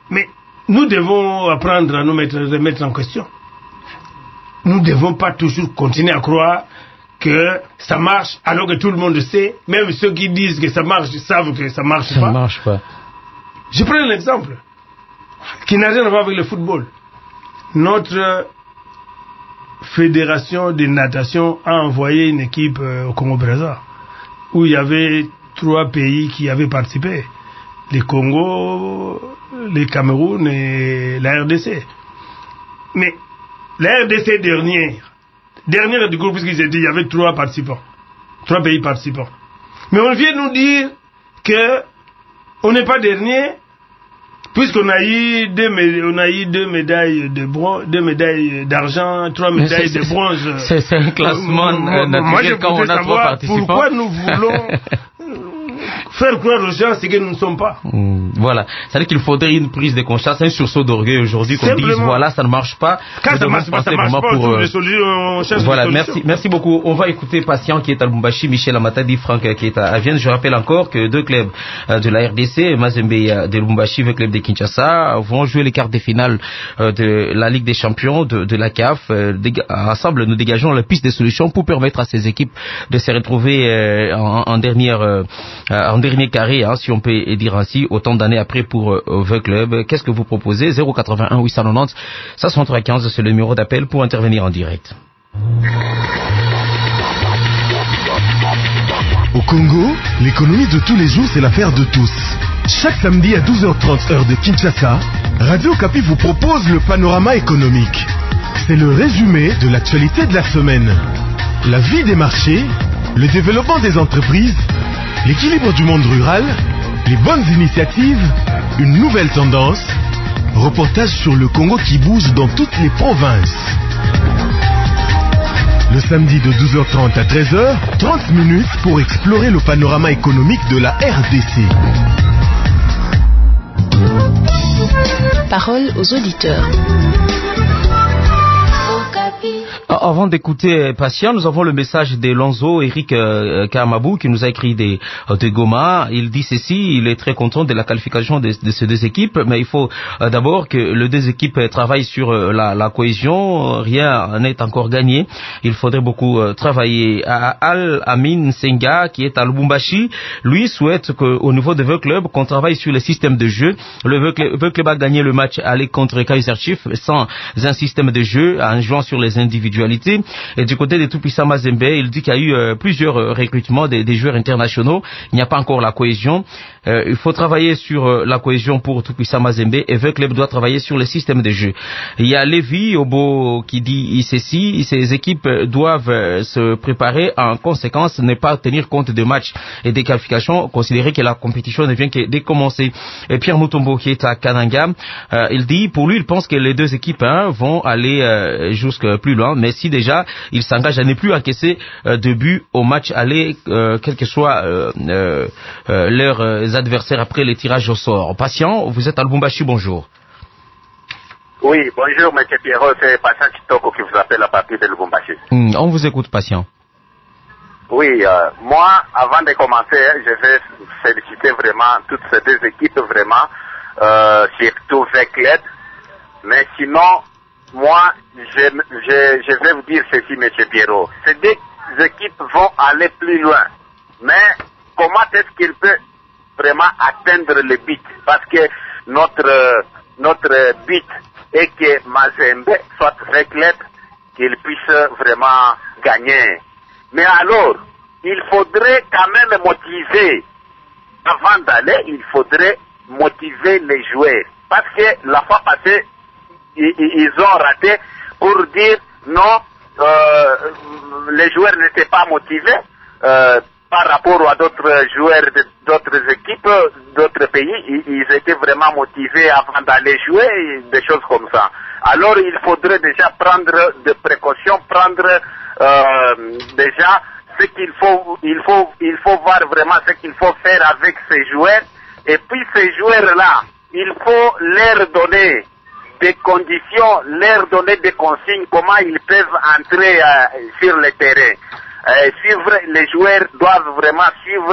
Mais nous devons apprendre à nous mettre, remettre en question. Nous ne devons pas toujours continuer à croire que ça marche alors que tout le monde sait, même ceux qui disent que ça marche savent que ça ne marche ça pas. marche pas. Je prends un exemple qui n'a rien à voir avec le football. Notre fédération de natation a envoyé une équipe au Congo-Brazza où il y avait trois pays qui avaient participé. Le Congo, le Cameroun et la R D C. Mais la R D C dernière, dernière du groupe, puisqu'ils étaient, il y avait trois participants, trois pays participants. Mais on vient nous dire que on n'est pas dernier, puisqu'on a eu deux, on a eu deux médailles de bronze, deux médailles d'argent, trois médailles de bronze. C'est, c'est un classement euh, naturel. Moi, je quand on a trois participants. Pourquoi nous voulons faire croire aux gens ce que nous ne sommes pas. Mmh, voilà. C'est-à-dire qu'il faudrait une prise de conscience, un sursaut d'orgueil aujourd'hui qu'on dise voilà, ça ne marche pas. Quand ça marche pas, ça marche pas, pour, euh... on cherche voilà, des merci, merci beaucoup. On va écouter Patient qui est à Lubumbashi, Michel Amatadi, Franck qui est à Vienne. Je rappelle encore que deux clubs de la R D C, Mazembe de Lubumbashi, le club de Kinshasa, vont jouer les quarts de finale de la Ligue des Champions de, de la C A F. Ensemble, nous dégageons la piste des solutions pour permettre à ces équipes de se retrouver en, en dernière, en dernier carré, hein, si on peut dire ainsi, autant d'années après pour euh, vingt clubs. Qu'est-ce que vous proposez? Zéro quatre-vingt-un huit cent quatre-vingt-dix soixante-trois quinze, c'est le numéro d'appel pour intervenir en direct. Au Congo, l'économie de tous les jours, c'est l'affaire de tous. Chaque samedi à douze heures trente heure de Kinshasa, Radio Okapi vous propose le panorama économique. C'est le résumé de l'actualité de la semaine. La vie des marchés, le développement des entreprises, l'équilibre du monde rural, les bonnes initiatives, une nouvelle tendance, reportage sur le Congo qui bouge dans toutes les provinces. Le samedi de douze heures trente à treize heures, trente minutes pour explorer le panorama économique de la R D C. Parole aux auditeurs. Avant d'écouter Patient, nous avons le message de Lonzo Eric euh, Kamabou qui nous a écrit des, de Goma. Il dit ceci, il est très content de la qualification de, de ces deux équipes, mais il faut euh, d'abord que les deux équipes travaillent sur euh, la, la cohésion. Rien n'est encore gagné. Il faudrait beaucoup euh, travailler. Al Amin Senga, qui est à Lubumbashi, lui souhaite qu'au niveau de vingt clubs, qu'on travaille sur le système de jeu. Le vingt club a gagné le match aller contre Kaiser Chiefs sans un système de jeu, en jouant sur les individualités. Et du côté de Tout-Puissant Mazembe, il dit qu'il y a eu euh, plusieurs euh, recrutements des, des joueurs internationaux. Il n'y a pas encore la cohésion. Euh, il faut travailler sur euh, la cohésion pour Tout-Puissant Mazembe et vingt clubs doivent travailler sur le système de jeu. Il y a Lévi Obo qui dit ceci, ces équipes doivent euh, se préparer en conséquence, ne pas tenir compte de matchs et des qualifications, considérer que la compétition ne vient que de commencer. Et Pierre Mutombo qui est à Kananga, euh, il dit, pour lui, il pense que les deux équipes hein, vont aller euh, jusque plus loin, mais si déjà il s'engage à ne plus encaisser euh, de but au match aller, euh, quels que soient euh, euh, euh, leurs euh, adversaires après les tirages au sort. Patient, vous êtes à Lubumbashi, bonjour. Oui, bonjour M. Pierrot, c'est Patient Kitoko qui vous appelle à partir de Lubumbashi. Mmh, on vous écoute, Patient. Oui, euh, moi, avant de commencer, je vais féliciter vraiment toutes ces deux équipes, vraiment, euh, surtout Veclet, mais sinon, moi, je, je, je vais vous dire ceci, M. Pierrot. Ces deux équipes vont aller plus loin. Mais comment est-ce qu'ils peuvent vraiment atteindre le but? Parce que notre, notre but est que Mazembe soit très clair, qu'il puisse vraiment gagner. Mais alors, il faudrait quand même motiver. Avant d'aller, il faudrait motiver les joueurs. Parce que la fois passée, ils ont raté pour dire non, euh, les joueurs n'étaient pas motivés euh, par rapport à d'autres joueurs d'autres équipes, d'autres pays. Ils étaient vraiment motivés avant d'aller jouer, des choses comme ça. Alors il faudrait déjà prendre des précautions, prendre euh, déjà ce qu'il faut, il faut, il faut voir vraiment ce qu'il faut faire avec ces joueurs. Et puis ces joueurs-là, il faut leur donner des conditions, leur donner des consignes, comment ils peuvent entrer euh, sur le terrain. Euh, suivre, les joueurs doivent vraiment suivre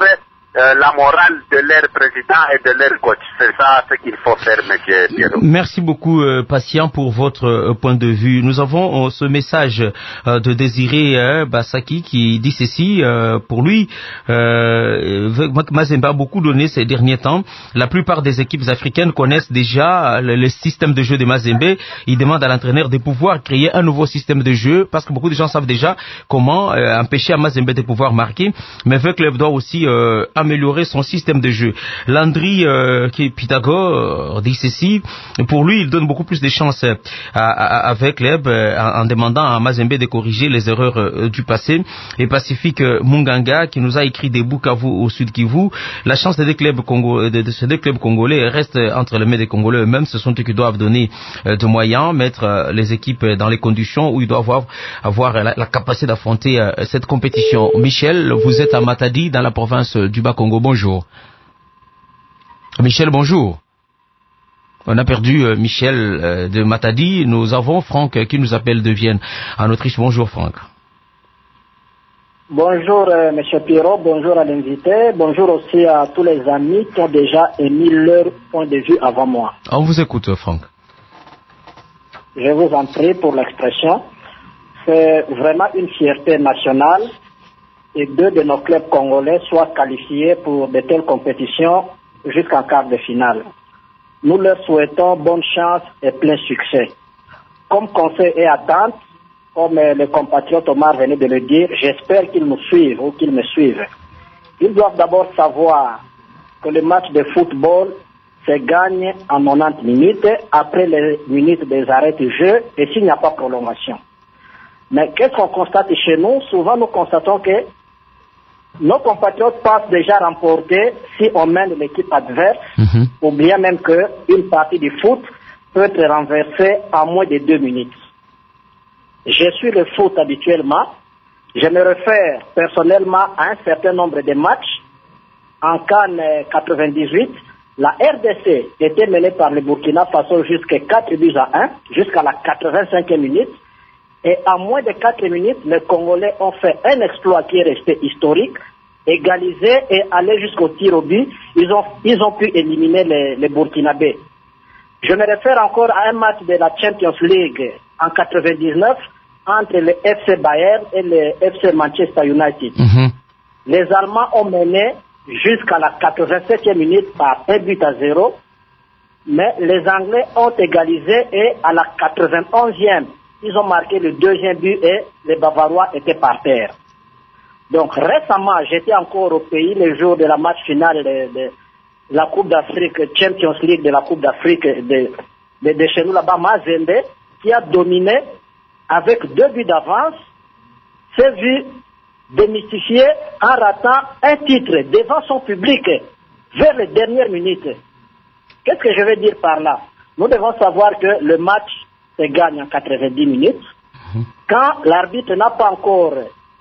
euh, la morale de leur président et de leur coach. C'est ça ce qu'il faut faire, monsieur Pierrot. Merci beaucoup, euh, Patient, pour votre euh, point de vue. Nous avons euh, ce message euh, de Désiré euh, Bassaki qui dit ceci. Euh, pour lui, euh, Mazembe a beaucoup donné ces derniers temps. La plupart des équipes africaines connaissent déjà le, le système de jeu de Mazembe. Il demande à l'entraîneur de pouvoir créer un nouveau système de jeu parce que beaucoup de gens savent déjà comment euh, empêcher à Mazembe de pouvoir marquer. Mais le club doit aussi euh, améliorer son système de jeu. Landry euh, qui est Pythagore euh, dit ceci. Pour lui, il donne beaucoup plus de chances euh, à, à, avec club euh, en, en demandant à Mazembe de corriger les erreurs euh, du passé. Et Pacifique euh, Munganga qui nous a écrit des Bukavu au Sud Kivu. La chance des deux clubs, Congo, de, de ces deux clubs congolais reste entre les mains des Congolais eux-mêmes. Ce sont eux qui doivent donner euh, de moyens, mettre euh, les équipes dans les conditions où ils doivent avoir, avoir la, la capacité d'affronter euh, cette compétition. Michel, vous êtes à Matadi dans la province du Bas-Congo. Bonjour. Michel, bonjour. On a perdu euh, Michel euh, de Matadi. Nous avons Franck euh, qui nous appelle de Vienne en Autriche. Bonjour Franck. Bonjour euh, Monsieur Pierrot, bonjour à l'invité, bonjour aussi à tous les amis qui ont déjà émis leur point de vue avant moi. On vous écoute Franck. Je vous en prie pour l'expression. C'est vraiment une fierté nationale et deux de nos clubs congolais soient qualifiés pour de telles compétitions jusqu'en quart de finale. Nous leur souhaitons bonne chance et plein succès. Comme conseil et attente, comme le compatriote Omar venait de le dire, j'espère qu'ils nous suivent ou qu'ils me suivent. Ils doivent d'abord savoir que le match de football se gagne en quatre-vingt-dix minutes après les minutes des arrêts de jeu et s'il n'y a pas prolongation. Mais qu'est-ce qu'on constate chez nous? Souvent nous constatons que nos compatriotes pensent déjà remporter si on mène l'équipe adverse, mm-hmm. ou bien même qu'une partie du foot peut être renversée en moins de deux minutes. Je suis le foot habituellement. Je me réfère personnellement à un certain nombre de matchs. En CAN quatre-vingt-dix-huit, la R D C était menée par le Burkina Faso jusqu'à quatre buts à un, jusqu'à la quatre-vingt-cinquième minute. Et en moins de quatre minutes, les Congolais ont fait un exploit qui est resté historique, égalisé et aller jusqu'au tir au but. Ils ont, ils ont pu éliminer les, les Burkinabés. Je me réfère encore à un match de la Champions League en quatre-vingt-dix-neuf entre le F C Bayern et le F C Manchester United. Mm-hmm. Les Allemands ont mené jusqu'à la quatre-vingt-septième minute par un but à zéro, mais les Anglais ont égalisé et à la quatre-vingt-onzième, ils ont marqué le deuxième but et les Bavarois étaient par terre. Donc récemment, j'étais encore au pays le jour de la match finale de, de la Coupe d'Afrique, Champions League de la Coupe d'Afrique de, de, de chez nous là-bas, Mazembe, qui a dominé avec deux buts d'avance, s'est vu démystifié en ratant un titre devant son public vers les dernières minutes. Qu'est-ce que je veux dire par là? Nous devons savoir que le match se gagne en quatre-vingt-dix minutes. Quand l'arbitre n'a pas encore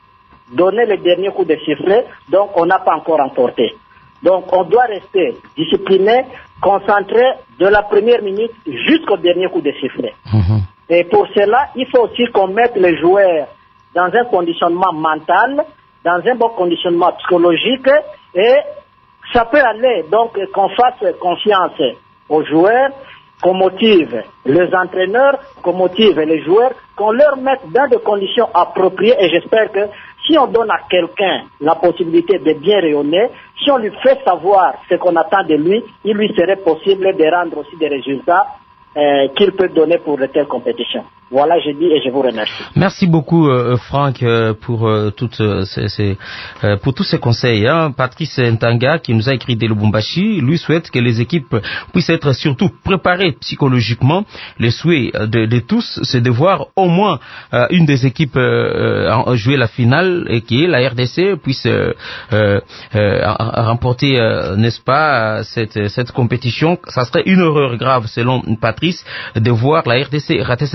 donné le dernier coup de sifflet, donc on n'a pas encore emporté. Donc on doit rester discipliné, concentré de la première minute jusqu'au dernier coup de sifflet. Mmh. Et pour cela, il faut aussi qu'on mette les joueurs dans un conditionnement mental, dans un bon conditionnement psychologique, et ça peut aller. Donc qu'on fasse confiance aux joueurs, qu'on motive les entraîneurs, qu'on motive les joueurs, qu'on leur mette dans des conditions appropriées, et j'espère que si on donne à quelqu'un la possibilité de bien rayonner, si on lui fait savoir ce qu'on attend de lui, il lui serait possible de rendre aussi des résultats euh, qu'il peut donner pour de telles compétitions. Voilà, je dis et je vous remercie. Merci beaucoup, euh, Franck, euh, pour, euh, toutes, euh, ces, ces, euh, pour tous ces conseils. Hein. Patrice Ntanga, qui nous a écrit dès Lubumbashi, lui souhaite que les équipes puissent être surtout préparées psychologiquement. Le souhait de, de tous, c'est de voir au moins euh, une des équipes euh, jouer la finale, et qui est la R D C, puisse euh, euh, remporter, euh, n'est-ce pas, cette, cette compétition. Ça serait une erreur grave, selon Patrice, de voir la R D C rater cette compétition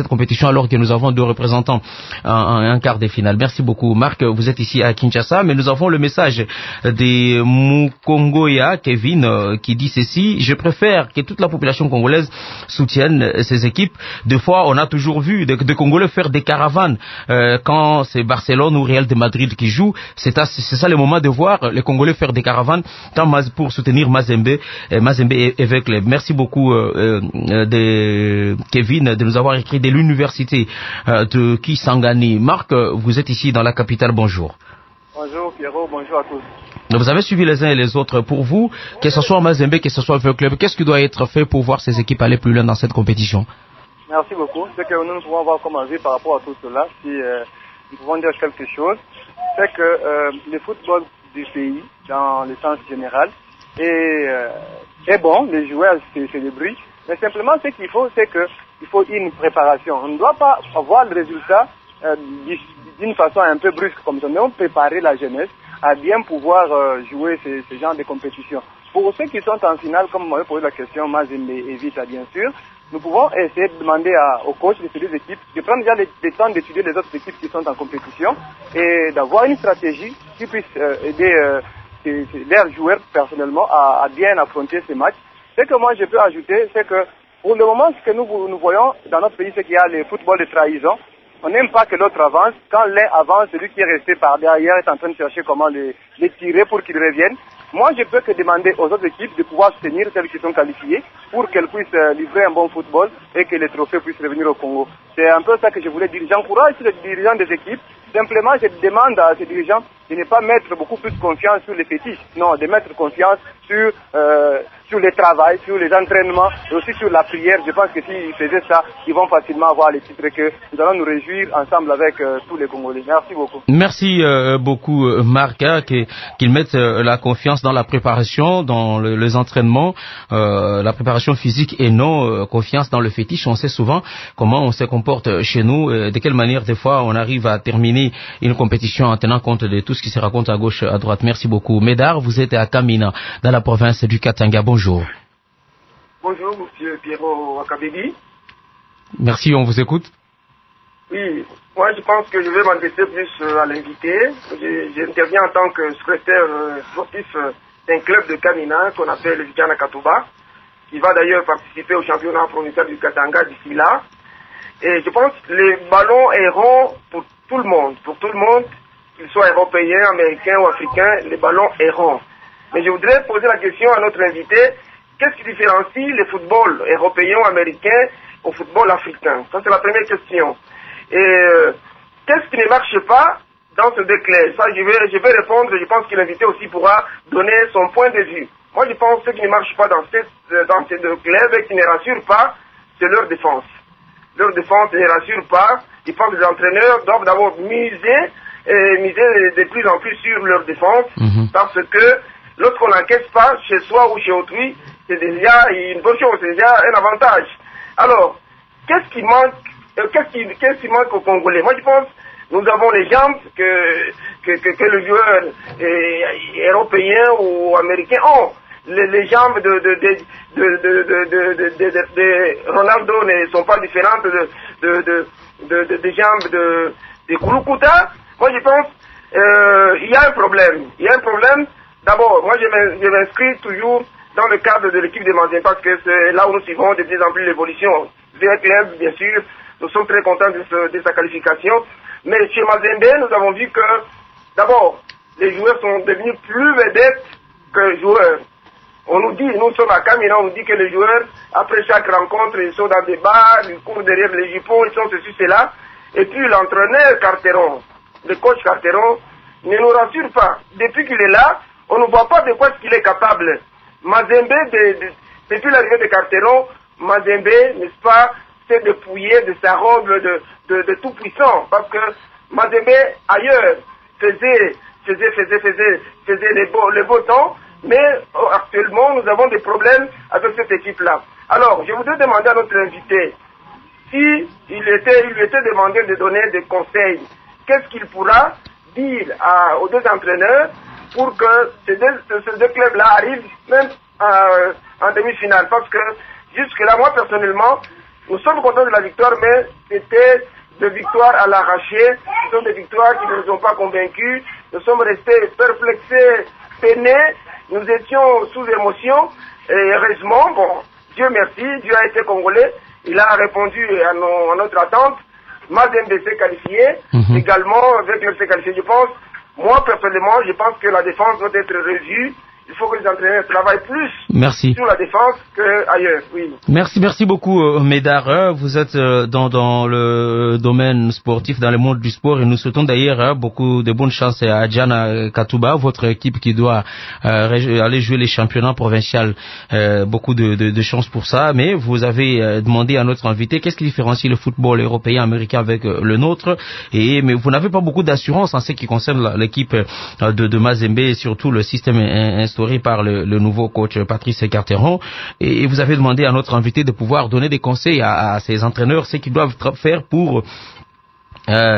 compétition alors que nous avons deux représentants en, en un quart de finale. Merci beaucoup Marc, vous êtes ici à Kinshasa, mais nous avons le message de Mukongoya Kevin euh, qui dit ceci: je préfère que toute la population congolaise soutienne ces équipes. Deux fois on a toujours vu des de Congolais faire des caravanes euh, quand c'est Barcelone ou Real de Madrid qui joue. C'est, à, c'est ça le moment de voir les Congolais faire des caravanes pour soutenir Mazembe, euh, Mazembe et, et Vecleb. Merci beaucoup euh, euh, de Kevin de nous avoir écrit de l'université euh, de Kisangani. Marc, vous êtes ici dans la capitale, bonjour. Bonjour Pierrot, bonjour à tous. Vous avez suivi les uns et les autres. Pour vous, que ce soit Mazembe, que ce soit Vecleb, qu'est-ce qui doit être fait pour voir ces équipes aller plus loin dans cette compétition? Merci beaucoup. Ce que nous pouvons voir comme avis par rapport à tout cela, si euh, nous pouvons dire quelque chose, c'est que euh, le football du pays, dans le sens général, est, euh, est bon, les joueurs se, se débrouillent, mais simplement ce qu'il faut, c'est que il faut une préparation. On ne doit pas avoir le résultat euh, d'une façon un peu brusque comme ça, mais on préparer la jeunesse à bien pouvoir euh, jouer ce, ce genre de compétition. Pour ceux qui sont en finale, comme vous m'avez posé la question, Mazembe et Vita bien sûr, nous pouvons essayer de demander à, au coach de ces deux équipes de prendre déjà le, le temps d'étudier les autres équipes qui sont en compétition et d'avoir une stratégie qui puisse euh, aider euh, ces, ces, leurs joueurs personnellement à, à bien affronter ces matchs. Ce que moi je peux ajouter, c'est que pour le moment, ce que nous, nous voyons dans notre pays, c'est qu'il y a le football de trahison. On n'aime pas que l'autre avance. Quand l'un avance, celui qui est resté par derrière est en train de chercher comment les, les tirer pour qu'ils reviennent. Moi, je peux que demander aux autres équipes de pouvoir soutenir celles qui sont qualifiées pour qu'elles puissent euh, livrer un bon football et que les trophées puissent revenir au Congo. C'est un peu ça que je voulais dire. J'encourage les dirigeants des équipes. Simplement, je demande à ces dirigeants de ne pas mettre beaucoup plus confiance sur les fétiches. Non, de mettre confiance sur, euh, sur le travail, sur les entraînements et aussi sur la prière. Je pense que s'ils faisaient ça, ils vont facilement avoir les titres que nous allons nous réjouir ensemble avec euh, tous les Congolais. Merci beaucoup. Merci euh, beaucoup Marc, hein, qu'ils mettent euh, la confiance dans la préparation, dans le, les entraînements, euh, la préparation physique et non euh, confiance dans le fétiche. On sait souvent comment on se comporte chez nous, euh, de quelle manière des fois on arrive à terminer une compétition en tenant compte de tout ce qui se raconte à gauche, à droite. Merci beaucoup. Médard, vous êtes à Kamina, dans la province du Katanga. Bonjour. Bonjour, monsieur Pierrot Wakabegi. Merci, on vous écoute. Oui, moi je pense que je vais m'adresser plus euh, à l'invité. J'interviens en tant que secrétaire euh, sportif euh, d'un club de Kamina qu'on appelle le Vijana Katuba, qui va d'ailleurs participer au championnat provincial du Katanga d'ici là. Et je pense que les ballons errants pour tout le monde, pour tout le monde, qu'ils soient européens, américains ou africains, les ballons errants. Mais je voudrais poser la question à notre invité, qu'est-ce qui différencie le football européen ou américain au football africain? Ça c'est la première question. Et euh, qu'est-ce qui ne marche pas dans ce déclin? Ça je vais, je vais répondre, je pense que l'invité aussi pourra donner son point de vue. Moi je pense que ce qui ne marche pas dans, cette, dans ces deux clubs et qui ne rassure pas, c'est leur défense. Leur défense ne rassure pas. Je pense que les entraîneurs doivent d'abord miser, et miser de plus en plus sur leur défense, mm-hmm. parce que lorsqu'on n'encaisse pas chez soi ou chez autrui, c'est déjà une bonne chose, c'est déjà un avantage. Alors, qu'est-ce qui manque, euh, qu'est-ce qui, qu'est-ce qui manque aux Congolais? Moi, je pense, nous avons les jambes que, que, que, que le joueur euh, européen ou américain ont. Les, les jambes de, de, de, de, de, de, de, de, de, de Ronaldo ne sont pas différentes de, de, de, de, de, de jambes de, de Kouloukuta. Moi, je pense, euh, il y a un problème. Il y a un problème. D'abord, moi, je m'inscris toujours dans le cadre de l'équipe de Mazembe parce que c'est là où nous suivons de plus en plus l'évolution. V Club, bien sûr, nous sommes très contents de, ce, de sa qualification. Mais chez Mazembe, nous avons vu que, d'abord, les joueurs sont devenus plus vedettes que joueurs. On nous dit, nous sommes à Kamina, on nous dit que les joueurs, après chaque rencontre, ils sont dans des bars, ils courent derrière les jupons, ils sont ceci, cela. Et puis l'entraîneur Carteron, le coach Carteron, ne nous rassure pas. Depuis qu'il est là, on ne voit pas de quoi il est capable. Mazembe, de, de, depuis l'arrivée de Carteron, Mazembe, n'est-ce pas, s'est dépouillé de sa robe de, de, de tout puissant. Parce que Mazembe, ailleurs, faisait, faisait, faisait, faisait, faisait les beaux, les beaux temps. Mais oh, actuellement, nous avons des problèmes avec cette équipe-là. Alors, je voudrais demander à notre invité, si il était, il lui était demandé de donner des conseils, qu'est-ce qu'il pourra dire à, aux deux entraîneurs pour que ces deux, ces deux clubs-là arrivent même euh, en demi-finale? Parce que jusque-là, moi personnellement, Nous sommes contents de la victoire, mais c'était des victoires à l'arraché. Ce sont des victoires qui ne nous ont pas convaincus. Nous sommes restés perplexés, peinés. Nous étions sous émotion. Et heureusement, bon, Dieu merci, Dieu a été congolais. Il a répondu à, nos, à notre attente. Mazembe s'est qualifié. Mm-hmm. Également, avec le s'est qualifié, je pense. Moi, personnellement, je pense que la défense doit être revue. Il faut que les entraîneurs travaillent plus merci. sur la défense qu'ailleurs. Oui. Merci, merci beaucoup, euh, Médard. Vous êtes euh, dans, dans le domaine sportif, dans le monde du sport, et nous souhaitons d'ailleurs hein, beaucoup de bonnes chances à Diana Katouba, votre équipe qui doit euh, aller jouer les championnats provinciaux. Euh, beaucoup de, de, de chance pour ça. Mais vous avez euh, demandé à notre invité qu'est-ce qui différencie le football européen, américain avec euh, le nôtre. Et mais vous n'avez pas beaucoup d'assurance en ce qui concerne l'équipe euh, de, de Mazembe et surtout le système instauré par le, le nouveau coach Patrice Carteron, et, et vous avez demandé à notre invité de pouvoir donner des conseils à, à ces entraîneurs, ce qu'ils doivent faire pour euh,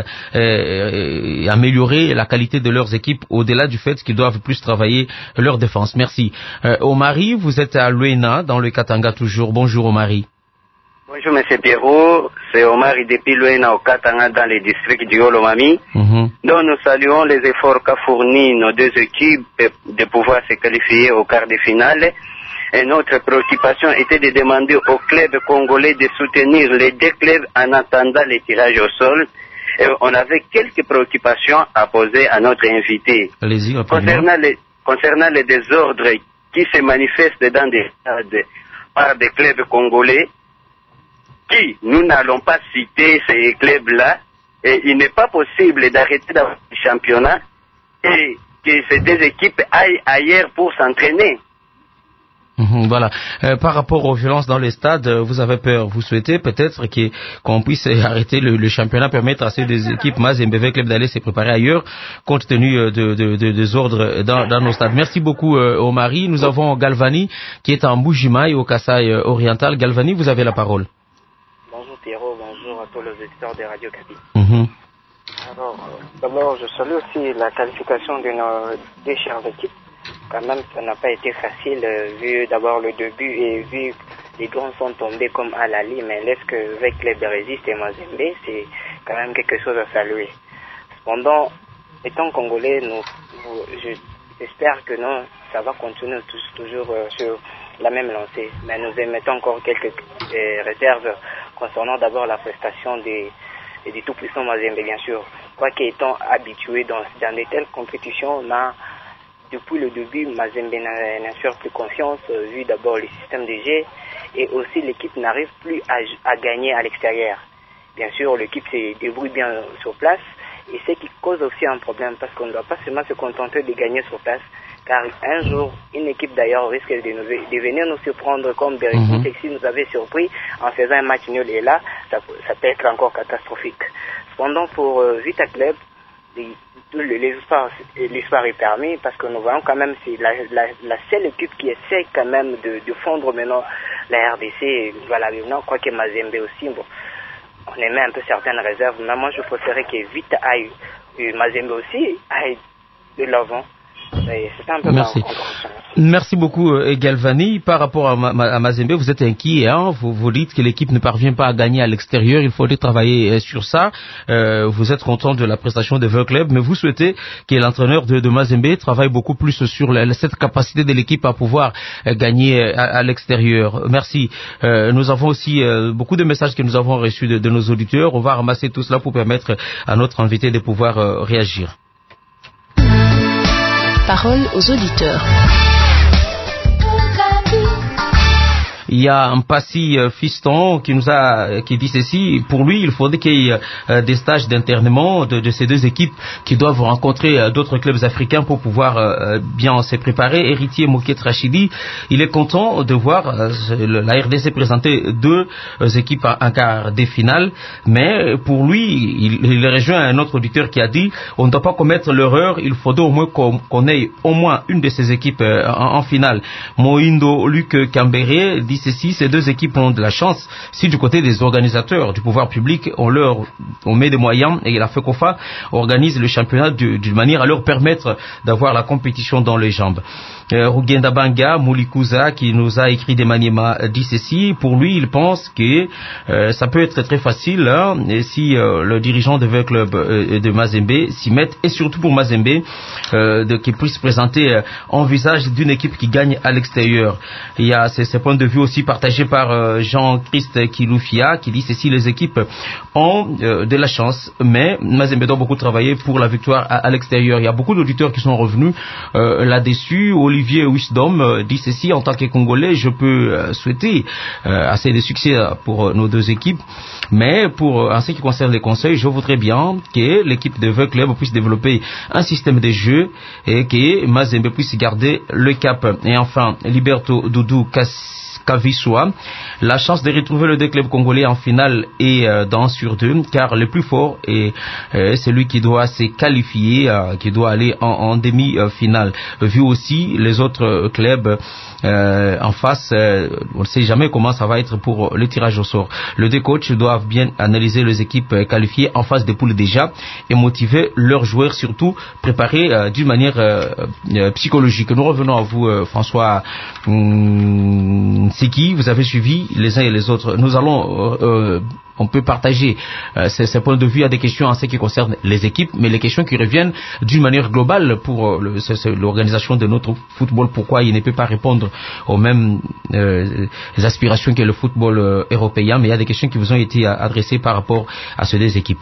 euh, améliorer la qualité de leurs équipes, au-delà du fait qu'ils doivent plus travailler leur défense. Merci. Euh, Omari, vous êtes à Luena, dans le Katanga toujours. Bonjour Omari. Bonjour Monsieur Pierrot, c'est Omar depuis Luena au Katanga dans les districts du Olomami. Mm-hmm. Donc nous saluons les efforts qu'a fourni nos deux équipes de pouvoir se qualifier au quart de finale. Et notre préoccupation était de demander aux clubs congolais de soutenir les deux clubs en attendant les tirages au sol. Et on avait quelques préoccupations à poser à notre invité. Allez-y, concernant les, concernant les désordres qui se manifestent dans des stades par des clubs congolais, qui nous n'allons pas citer ces clubs-là, et il n'est pas possible d'arrêter d'avoir le championnat et que ces deux équipes aillent ailleurs pour s'entraîner. Mmh, voilà. Euh, par rapport aux violences dans les stades, vous avez peur, vous souhaitez peut-être qu'on puisse arrêter le, le championnat, permettre à ces deux équipes, Maz et M B V Club, d'aller se préparer ailleurs, compte tenu de, de, de, des ordres dans, dans nos stades. Merci beaucoup, euh, Omari. Nous avons Galvani, qui est en Mbujimaï, au Kasaï euh, oriental. Galvani, vous avez la parole. Bonjour Pierrot, bonjour à tous les auditeurs de Radio Capi. Mmh. Alors, euh, d'abord, je salue aussi la qualification de nos deux chères équipes. Quand même, ça n'a pas été facile, euh, vu d'abord le début et vu les grands sont tombés comme Alali, mais laisse que avec les Bérésistes et Mazembe, c'est quand même quelque chose à saluer. Cependant, étant congolais, nous, j'espère que non, ça va continuer toujours euh, sur la même lancée, mais nous émettons encore quelques euh, réserves concernant d'abord la prestation des, des tout-puissants Mazembe, bien sûr. Quoique étant habitué dans, dans de telles compétitions, on a, depuis le début, Mazembe n'assure plus confiance, euh, vu d'abord le système de jeu, et aussi l'équipe n'arrive plus à, à gagner à l'extérieur. Bien sûr, l'équipe se débrouille bien sur place, et c'est qui cause aussi un problème, parce qu'on ne doit pas seulement se contenter de gagner sur place, car un jour, une équipe d'ailleurs risque de, nous, de venir nous surprendre comme Bérékis, mm-hmm. et si nous avait surpris en faisant un match nul, et là, ça, ça peut être encore catastrophique. Cependant, pour euh, Vita Club, l'espoir est permis, parce que nous voyons quand même c'est la, la, la seule équipe qui essaie quand même de, de fondre maintenant la R D C, voilà, maintenant, quoique Mazembe aussi, bon, on émet un peu certaines réserves, mais moi je préférerais que Vita aille, Mazembe aussi aille de l'avant. C'est un peu Merci. Merci beaucoup, Galvani. Par rapport à, Ma à Mazembe, vous êtes inquiet, hein? vous, vous dites que l'équipe ne parvient pas à gagner à l'extérieur. Il faudrait travailler sur ça. Euh, vous êtes content de la prestation de votre club, mais vous souhaitez que l'entraîneur de, de Mazembe travaille beaucoup plus sur la, cette capacité de l'équipe à pouvoir euh, gagner à, à l'extérieur. Merci. Euh, nous avons aussi euh, beaucoup de messages que nous avons reçus de, de nos auditeurs. On va ramasser tout cela pour permettre à notre invité de pouvoir euh, réagir. Parole aux auditeurs. Il y a un Passy euh, Fiston qui nous a, qui dit ceci. Pour lui, il faudrait qu'il y ait euh, des stages d'internement de, de ces deux équipes qui doivent rencontrer euh, d'autres clubs africains pour pouvoir euh, bien se préparer. Héritier Moket Rachidi, il est content de voir euh, la R D C présenter deux euh, équipes en quart des finales. Mais pour lui, il, il rejoint un autre auditeur qui a dit on ne doit pas commettre l'erreur. Il faudrait au moins qu'on, qu'on ait au moins une de ces équipes euh, en, en finale. Moindo Luc Cambéré dit dit ceci, ces deux équipes ont de la chance si du côté des organisateurs, du pouvoir public, on leur on met des moyens et la FECOFA organise le championnat d'une manière à leur permettre d'avoir la compétition dans les jambes. Euh, Rugenda Banga Moulikuza, qui nous a écrit des Maniema, dit ceci. Pour lui, il pense que euh, ça peut être très facile hein, et si euh, le dirigeant de V Club euh, de Mazembe s'y met, et surtout pour Mazembe, euh, de, qu'il puisse présenter euh, en visage d'une équipe qui gagne à l'extérieur. Il y a ces, ces points de vue aussi partagés par euh, Jean-Christ Kiloufia, qui dit ceci, les équipes ont euh, de la chance, mais Mazembe doit beaucoup travailler pour la victoire à, à l'extérieur. Il y a beaucoup d'auditeurs qui sont revenus euh, là-dessus. Olivier Wisdom euh, dit ceci, en tant que Congolais, je peux euh, souhaiter euh, assez de succès pour euh, nos deux équipes, mais pour euh, en ce qui concerne les conseils, je voudrais bien que l'équipe de V Club puisse développer un système de jeu et que Mazembe puisse garder le cap. Et enfin, Liberto Doudou Kassi Kaviswa, la chance de retrouver le deux clubs congolais en finale est euh, d'un sur deux, car le plus fort est euh, celui qui doit se qualifier, euh, qui doit aller en, en demi-finale. Vu aussi les autres clubs euh, en face, euh, on ne sait jamais comment ça va être pour le tirage au sort. Les deux coachs doivent bien analyser les équipes qualifiées en phase de poule déjà et motiver leurs joueurs, surtout préparer euh, d'une manière euh, euh, psychologique. Nous revenons à vous, euh, François. Hum, C'est qui vous avez suivi les uns et les autres. Nous allons, euh, euh, on peut partager euh, ces, ces points de vue à des questions en ce qui concerne les équipes, mais les questions qui reviennent d'une manière globale pour euh, le, c'est, c'est l'organisation de notre football. Pourquoi il ne peut pas répondre aux mêmes euh, aspirations que le football euh, européen, mais il y a des questions qui vous ont été adressées par rapport à ces deux équipes.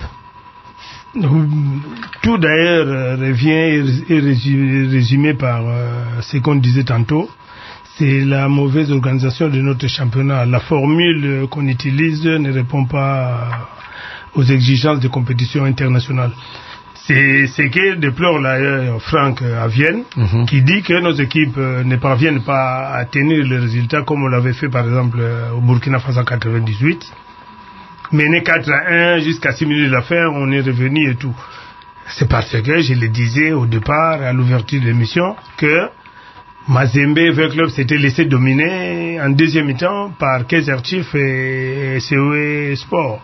Tout d'ailleurs revient et est résumé par euh, ce qu'on disait tantôt. C'est la mauvaise organisation de notre championnat. La formule qu'on utilise ne répond pas aux exigences de compétition internationale. C'est ce que déplore là, Franck à Vienne, mm-hmm. qui dit que nos équipes ne parviennent pas à tenir les résultats comme on l'avait fait par exemple au Burkina Faso en quatre-vingt-dix-huit. Mené quatre à un jusqu'à six minutes de la fin, on est revenu et tout. C'est parce que je le disais au départ, à l'ouverture de l'émission, que Mazembe V Club s'était laissé dominer en deuxième mi-temps par Kaizer Chiefs et C O E Sport.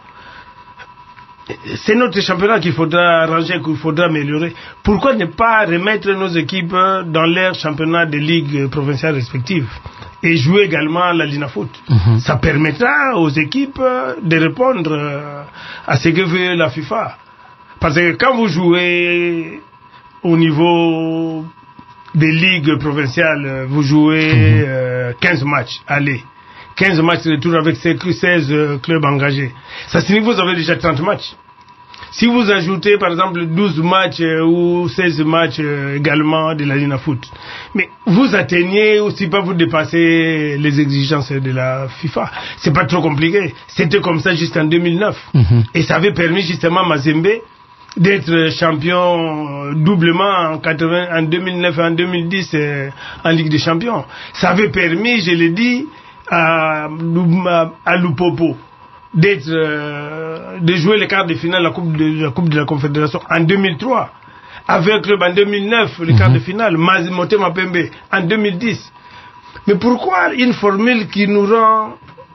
C'est notre championnat qu'il faudra arranger, qu'il faudra améliorer. Pourquoi ne pas remettre nos équipes dans leur championnat de ligues provinciales respectives et jouer également la Linafoot? Mm-hmm. Ça permettra aux équipes de répondre à ce que veut la FIFA. Parce que quand vous jouez au niveau des ligues provinciales, vous jouez mmh. euh, quinze matchs, allez, quinze matchs de retour avec seize euh, clubs engagés. Ça signifie que vous avez déjà trente matchs. Si vous ajoutez par exemple douze matchs euh, ou seize matchs euh, également de la Linafoot, mais vous atteignez aussi pas, vous dépassez les exigences de la FIFA. C'est pas trop compliqué. C'était comme ça juste en deux mille neuf. Mmh. Et ça avait permis justement à Mazembe d'être champion doublement en, quatre-vingts, en deux mille neuf et en deux mille dix euh, en Ligue des Champions. Ça avait permis, je l'ai dit, à, à, à Lupopo d'être, euh, de jouer les quarts de finale de la Coupe de la, coupe de la Confédération en deux mille trois. Avec le en deux mille neuf, les mm-hmm. quarts de finale, Mazimote Mapembe en deux mille dix. Mais pourquoi une formule qui nous rend,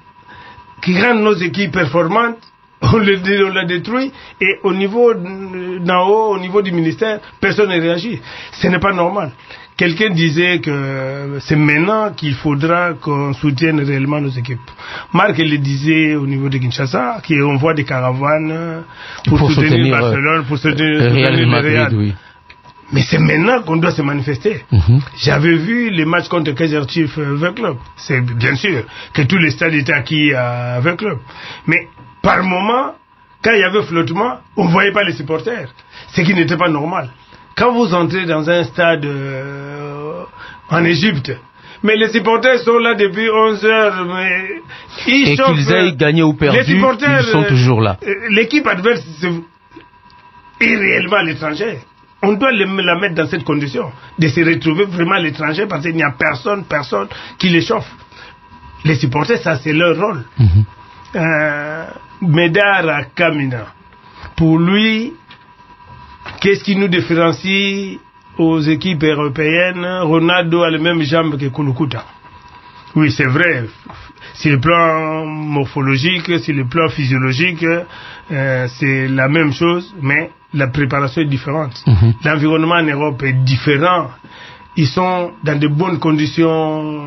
qui rend nos équipes performantes, on l'a détruit, et au niveau d'en haut, au niveau du ministère, personne n'a réagi. Ce n'est pas normal. Quelqu'un disait que c'est maintenant qu'il faudra qu'on soutienne réellement nos équipes. Marc le disait au niveau de Kinshasa, qu'on voit des caravanes pour, pour soutenir, soutenir Barcelone, pour soutenir, euh, soutenir le Madrid, Real. Oui. Mais c'est maintenant qu'on doit se manifester. Mm-hmm. J'avais vu les matchs contre Kaizer Chiefs V Club. C'est bien sûr que tous les stades étaient acquis à V Club. Mais par moment, quand il y avait flottement, on ne voyait pas les supporters. Ce qui n'était pas normal. Quand vous entrez dans un stade euh, en Égypte, mais les supporters sont là depuis onze heures, mais ils et qu'ils aient gagné ou perdu, ils sont toujours là. L'équipe adverse est réellement à l'étranger. On doit la mettre dans cette condition, de se retrouver vraiment à l'étranger, parce qu'il n'y a personne, personne qui les chauffe. Les supporters, ça c'est leur rôle. Mm-hmm. Euh, Médard Kamina, pour lui, qu'est-ce qui nous différencie aux équipes européennes? Ronaldo a les mêmes jambes que Kouloukuta. Oui, c'est vrai. sur le plan morphologique, sur le plan physiologique, euh, c'est la même chose, mais la préparation est différente. Mm-hmm. L'environnement en Europe est différent. Ils sont dans de bonnes conditions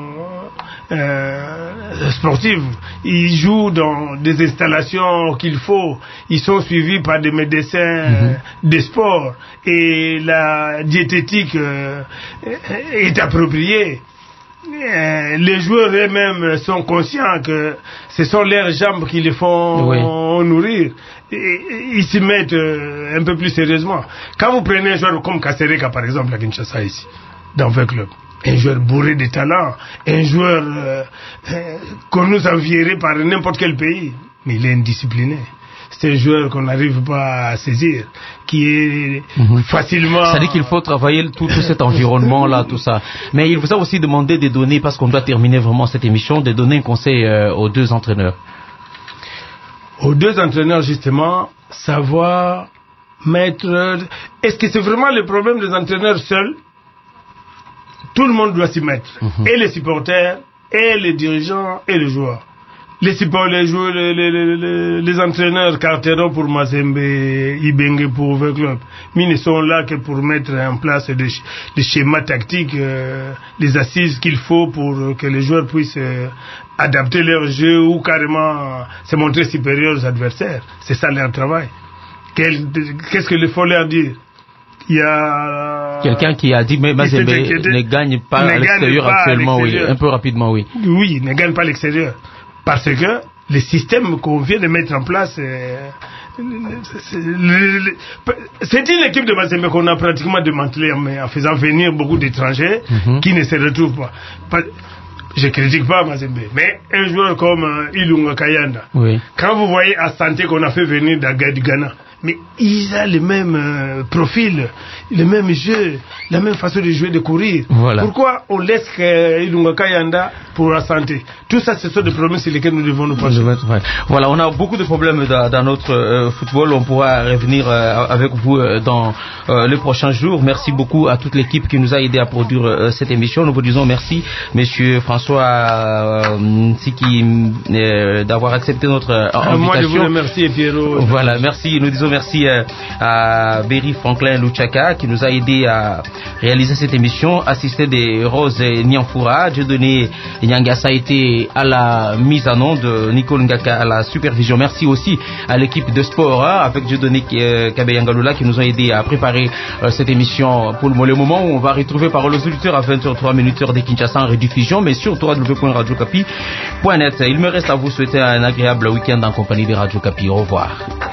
euh, sportives. Ils jouent dans des installations qu'il faut. Ils sont suivis par des médecins mm-hmm. des sports. Et la diététique euh, est appropriée. Euh, les joueurs eux-mêmes sont conscients que ce sont leurs jambes qui les font oui. nourrir. Et, et, ils s'y mettent euh, un peu plus sérieusement. Quand vous prenez un joueur comme Kasereka, par exemple, à Kinshasa, ici, dans vingt clubs, un joueur bourré de talent, un joueur euh, euh, qu'on nous envierait par n'importe quel pays, mais il est indiscipliné. C'est un joueur qu'on n'arrive pas à saisir, qui est mmh. facilement... Ça dit qu'il faut travailler tout, tout cet environnement-là, tout ça. Mais il vous a aussi demandé de donner, parce qu'on doit terminer vraiment cette émission, de donner un conseil euh, aux deux entraîneurs. Aux deux entraîneurs, justement, savoir mettre... Est-ce que c'est vraiment le problème des entraîneurs seuls? Tout le monde doit s'y mettre. Mmh. Et les supporters, et les dirigeants, et les joueurs. Les supporters, les joueurs, les, les, les, les entraîneurs, Cartero pour Mazembe, Ibenge pour le club, mais ils ne sont là que pour mettre en place des, des schémas tactiques, euh, les assises qu'il faut pour que les joueurs puissent euh, adapter leur jeu ou carrément se montrer supérieurs aux adversaires. C'est ça leur travail. Quel, qu'est-ce qu'il faut leur dire? Il y a quelqu'un qui a dit mais Mazembe ne gagne pas à l'extérieur actuellement, à l'extérieur. Oui, un peu rapidement, oui. Oui, ne gagne pas à l'extérieur. Parce que le système qu'on vient de mettre en place, euh, c'est, le, le, c'est une équipe de Mazembe qu'on a pratiquement démantelée en, en faisant venir beaucoup d'étrangers mm-hmm. qui ne se retrouvent pas. pas je critique pas Mazembe, mais un joueur comme euh, Ilunga Kayanda, oui. Quand vous voyez Asante qu'on a fait venir du Ghana, mais il a le même euh, profil, le même jeu, la même façon de jouer, de courir. Voilà. Pourquoi on laisse euh, Ilunga Kayanda pour la santé? Tout ça, ce sont des problèmes sur lesquels nous devons nous pencher. Voilà, on a beaucoup de problèmes dans, dans notre euh, football. On pourra revenir euh, avec vous euh, dans euh, les prochains jours. Merci beaucoup à toute l'équipe qui nous a aidé à produire euh, cette émission. Nous vous disons merci, Monsieur François euh, Nsiki, euh, d'avoir accepté notre euh, invitation. Moi, je vous remercie, Pierrot. Voilà, merci. Nous disons merci euh, à Berry Franklin Luchaka qui nous a aidé à réaliser cette émission, assisté de Rose Nianfoura, Dieudonné Nyangasa a été à la mise en onde, Nicole Ngaka à la supervision. Merci aussi à l'équipe de sport hein, avec Dieudonné euh, Kabeyangalula qui nous a aidé à préparer euh, cette émission pour le moment où on va retrouver Parole aux auditeurs à vingt heures trois minutes heure de Kinshasa en rediffusion, mais sur w w w point radio capi point net. Il me reste à vous souhaiter un agréable week-end en compagnie de Radio Capi. Au revoir.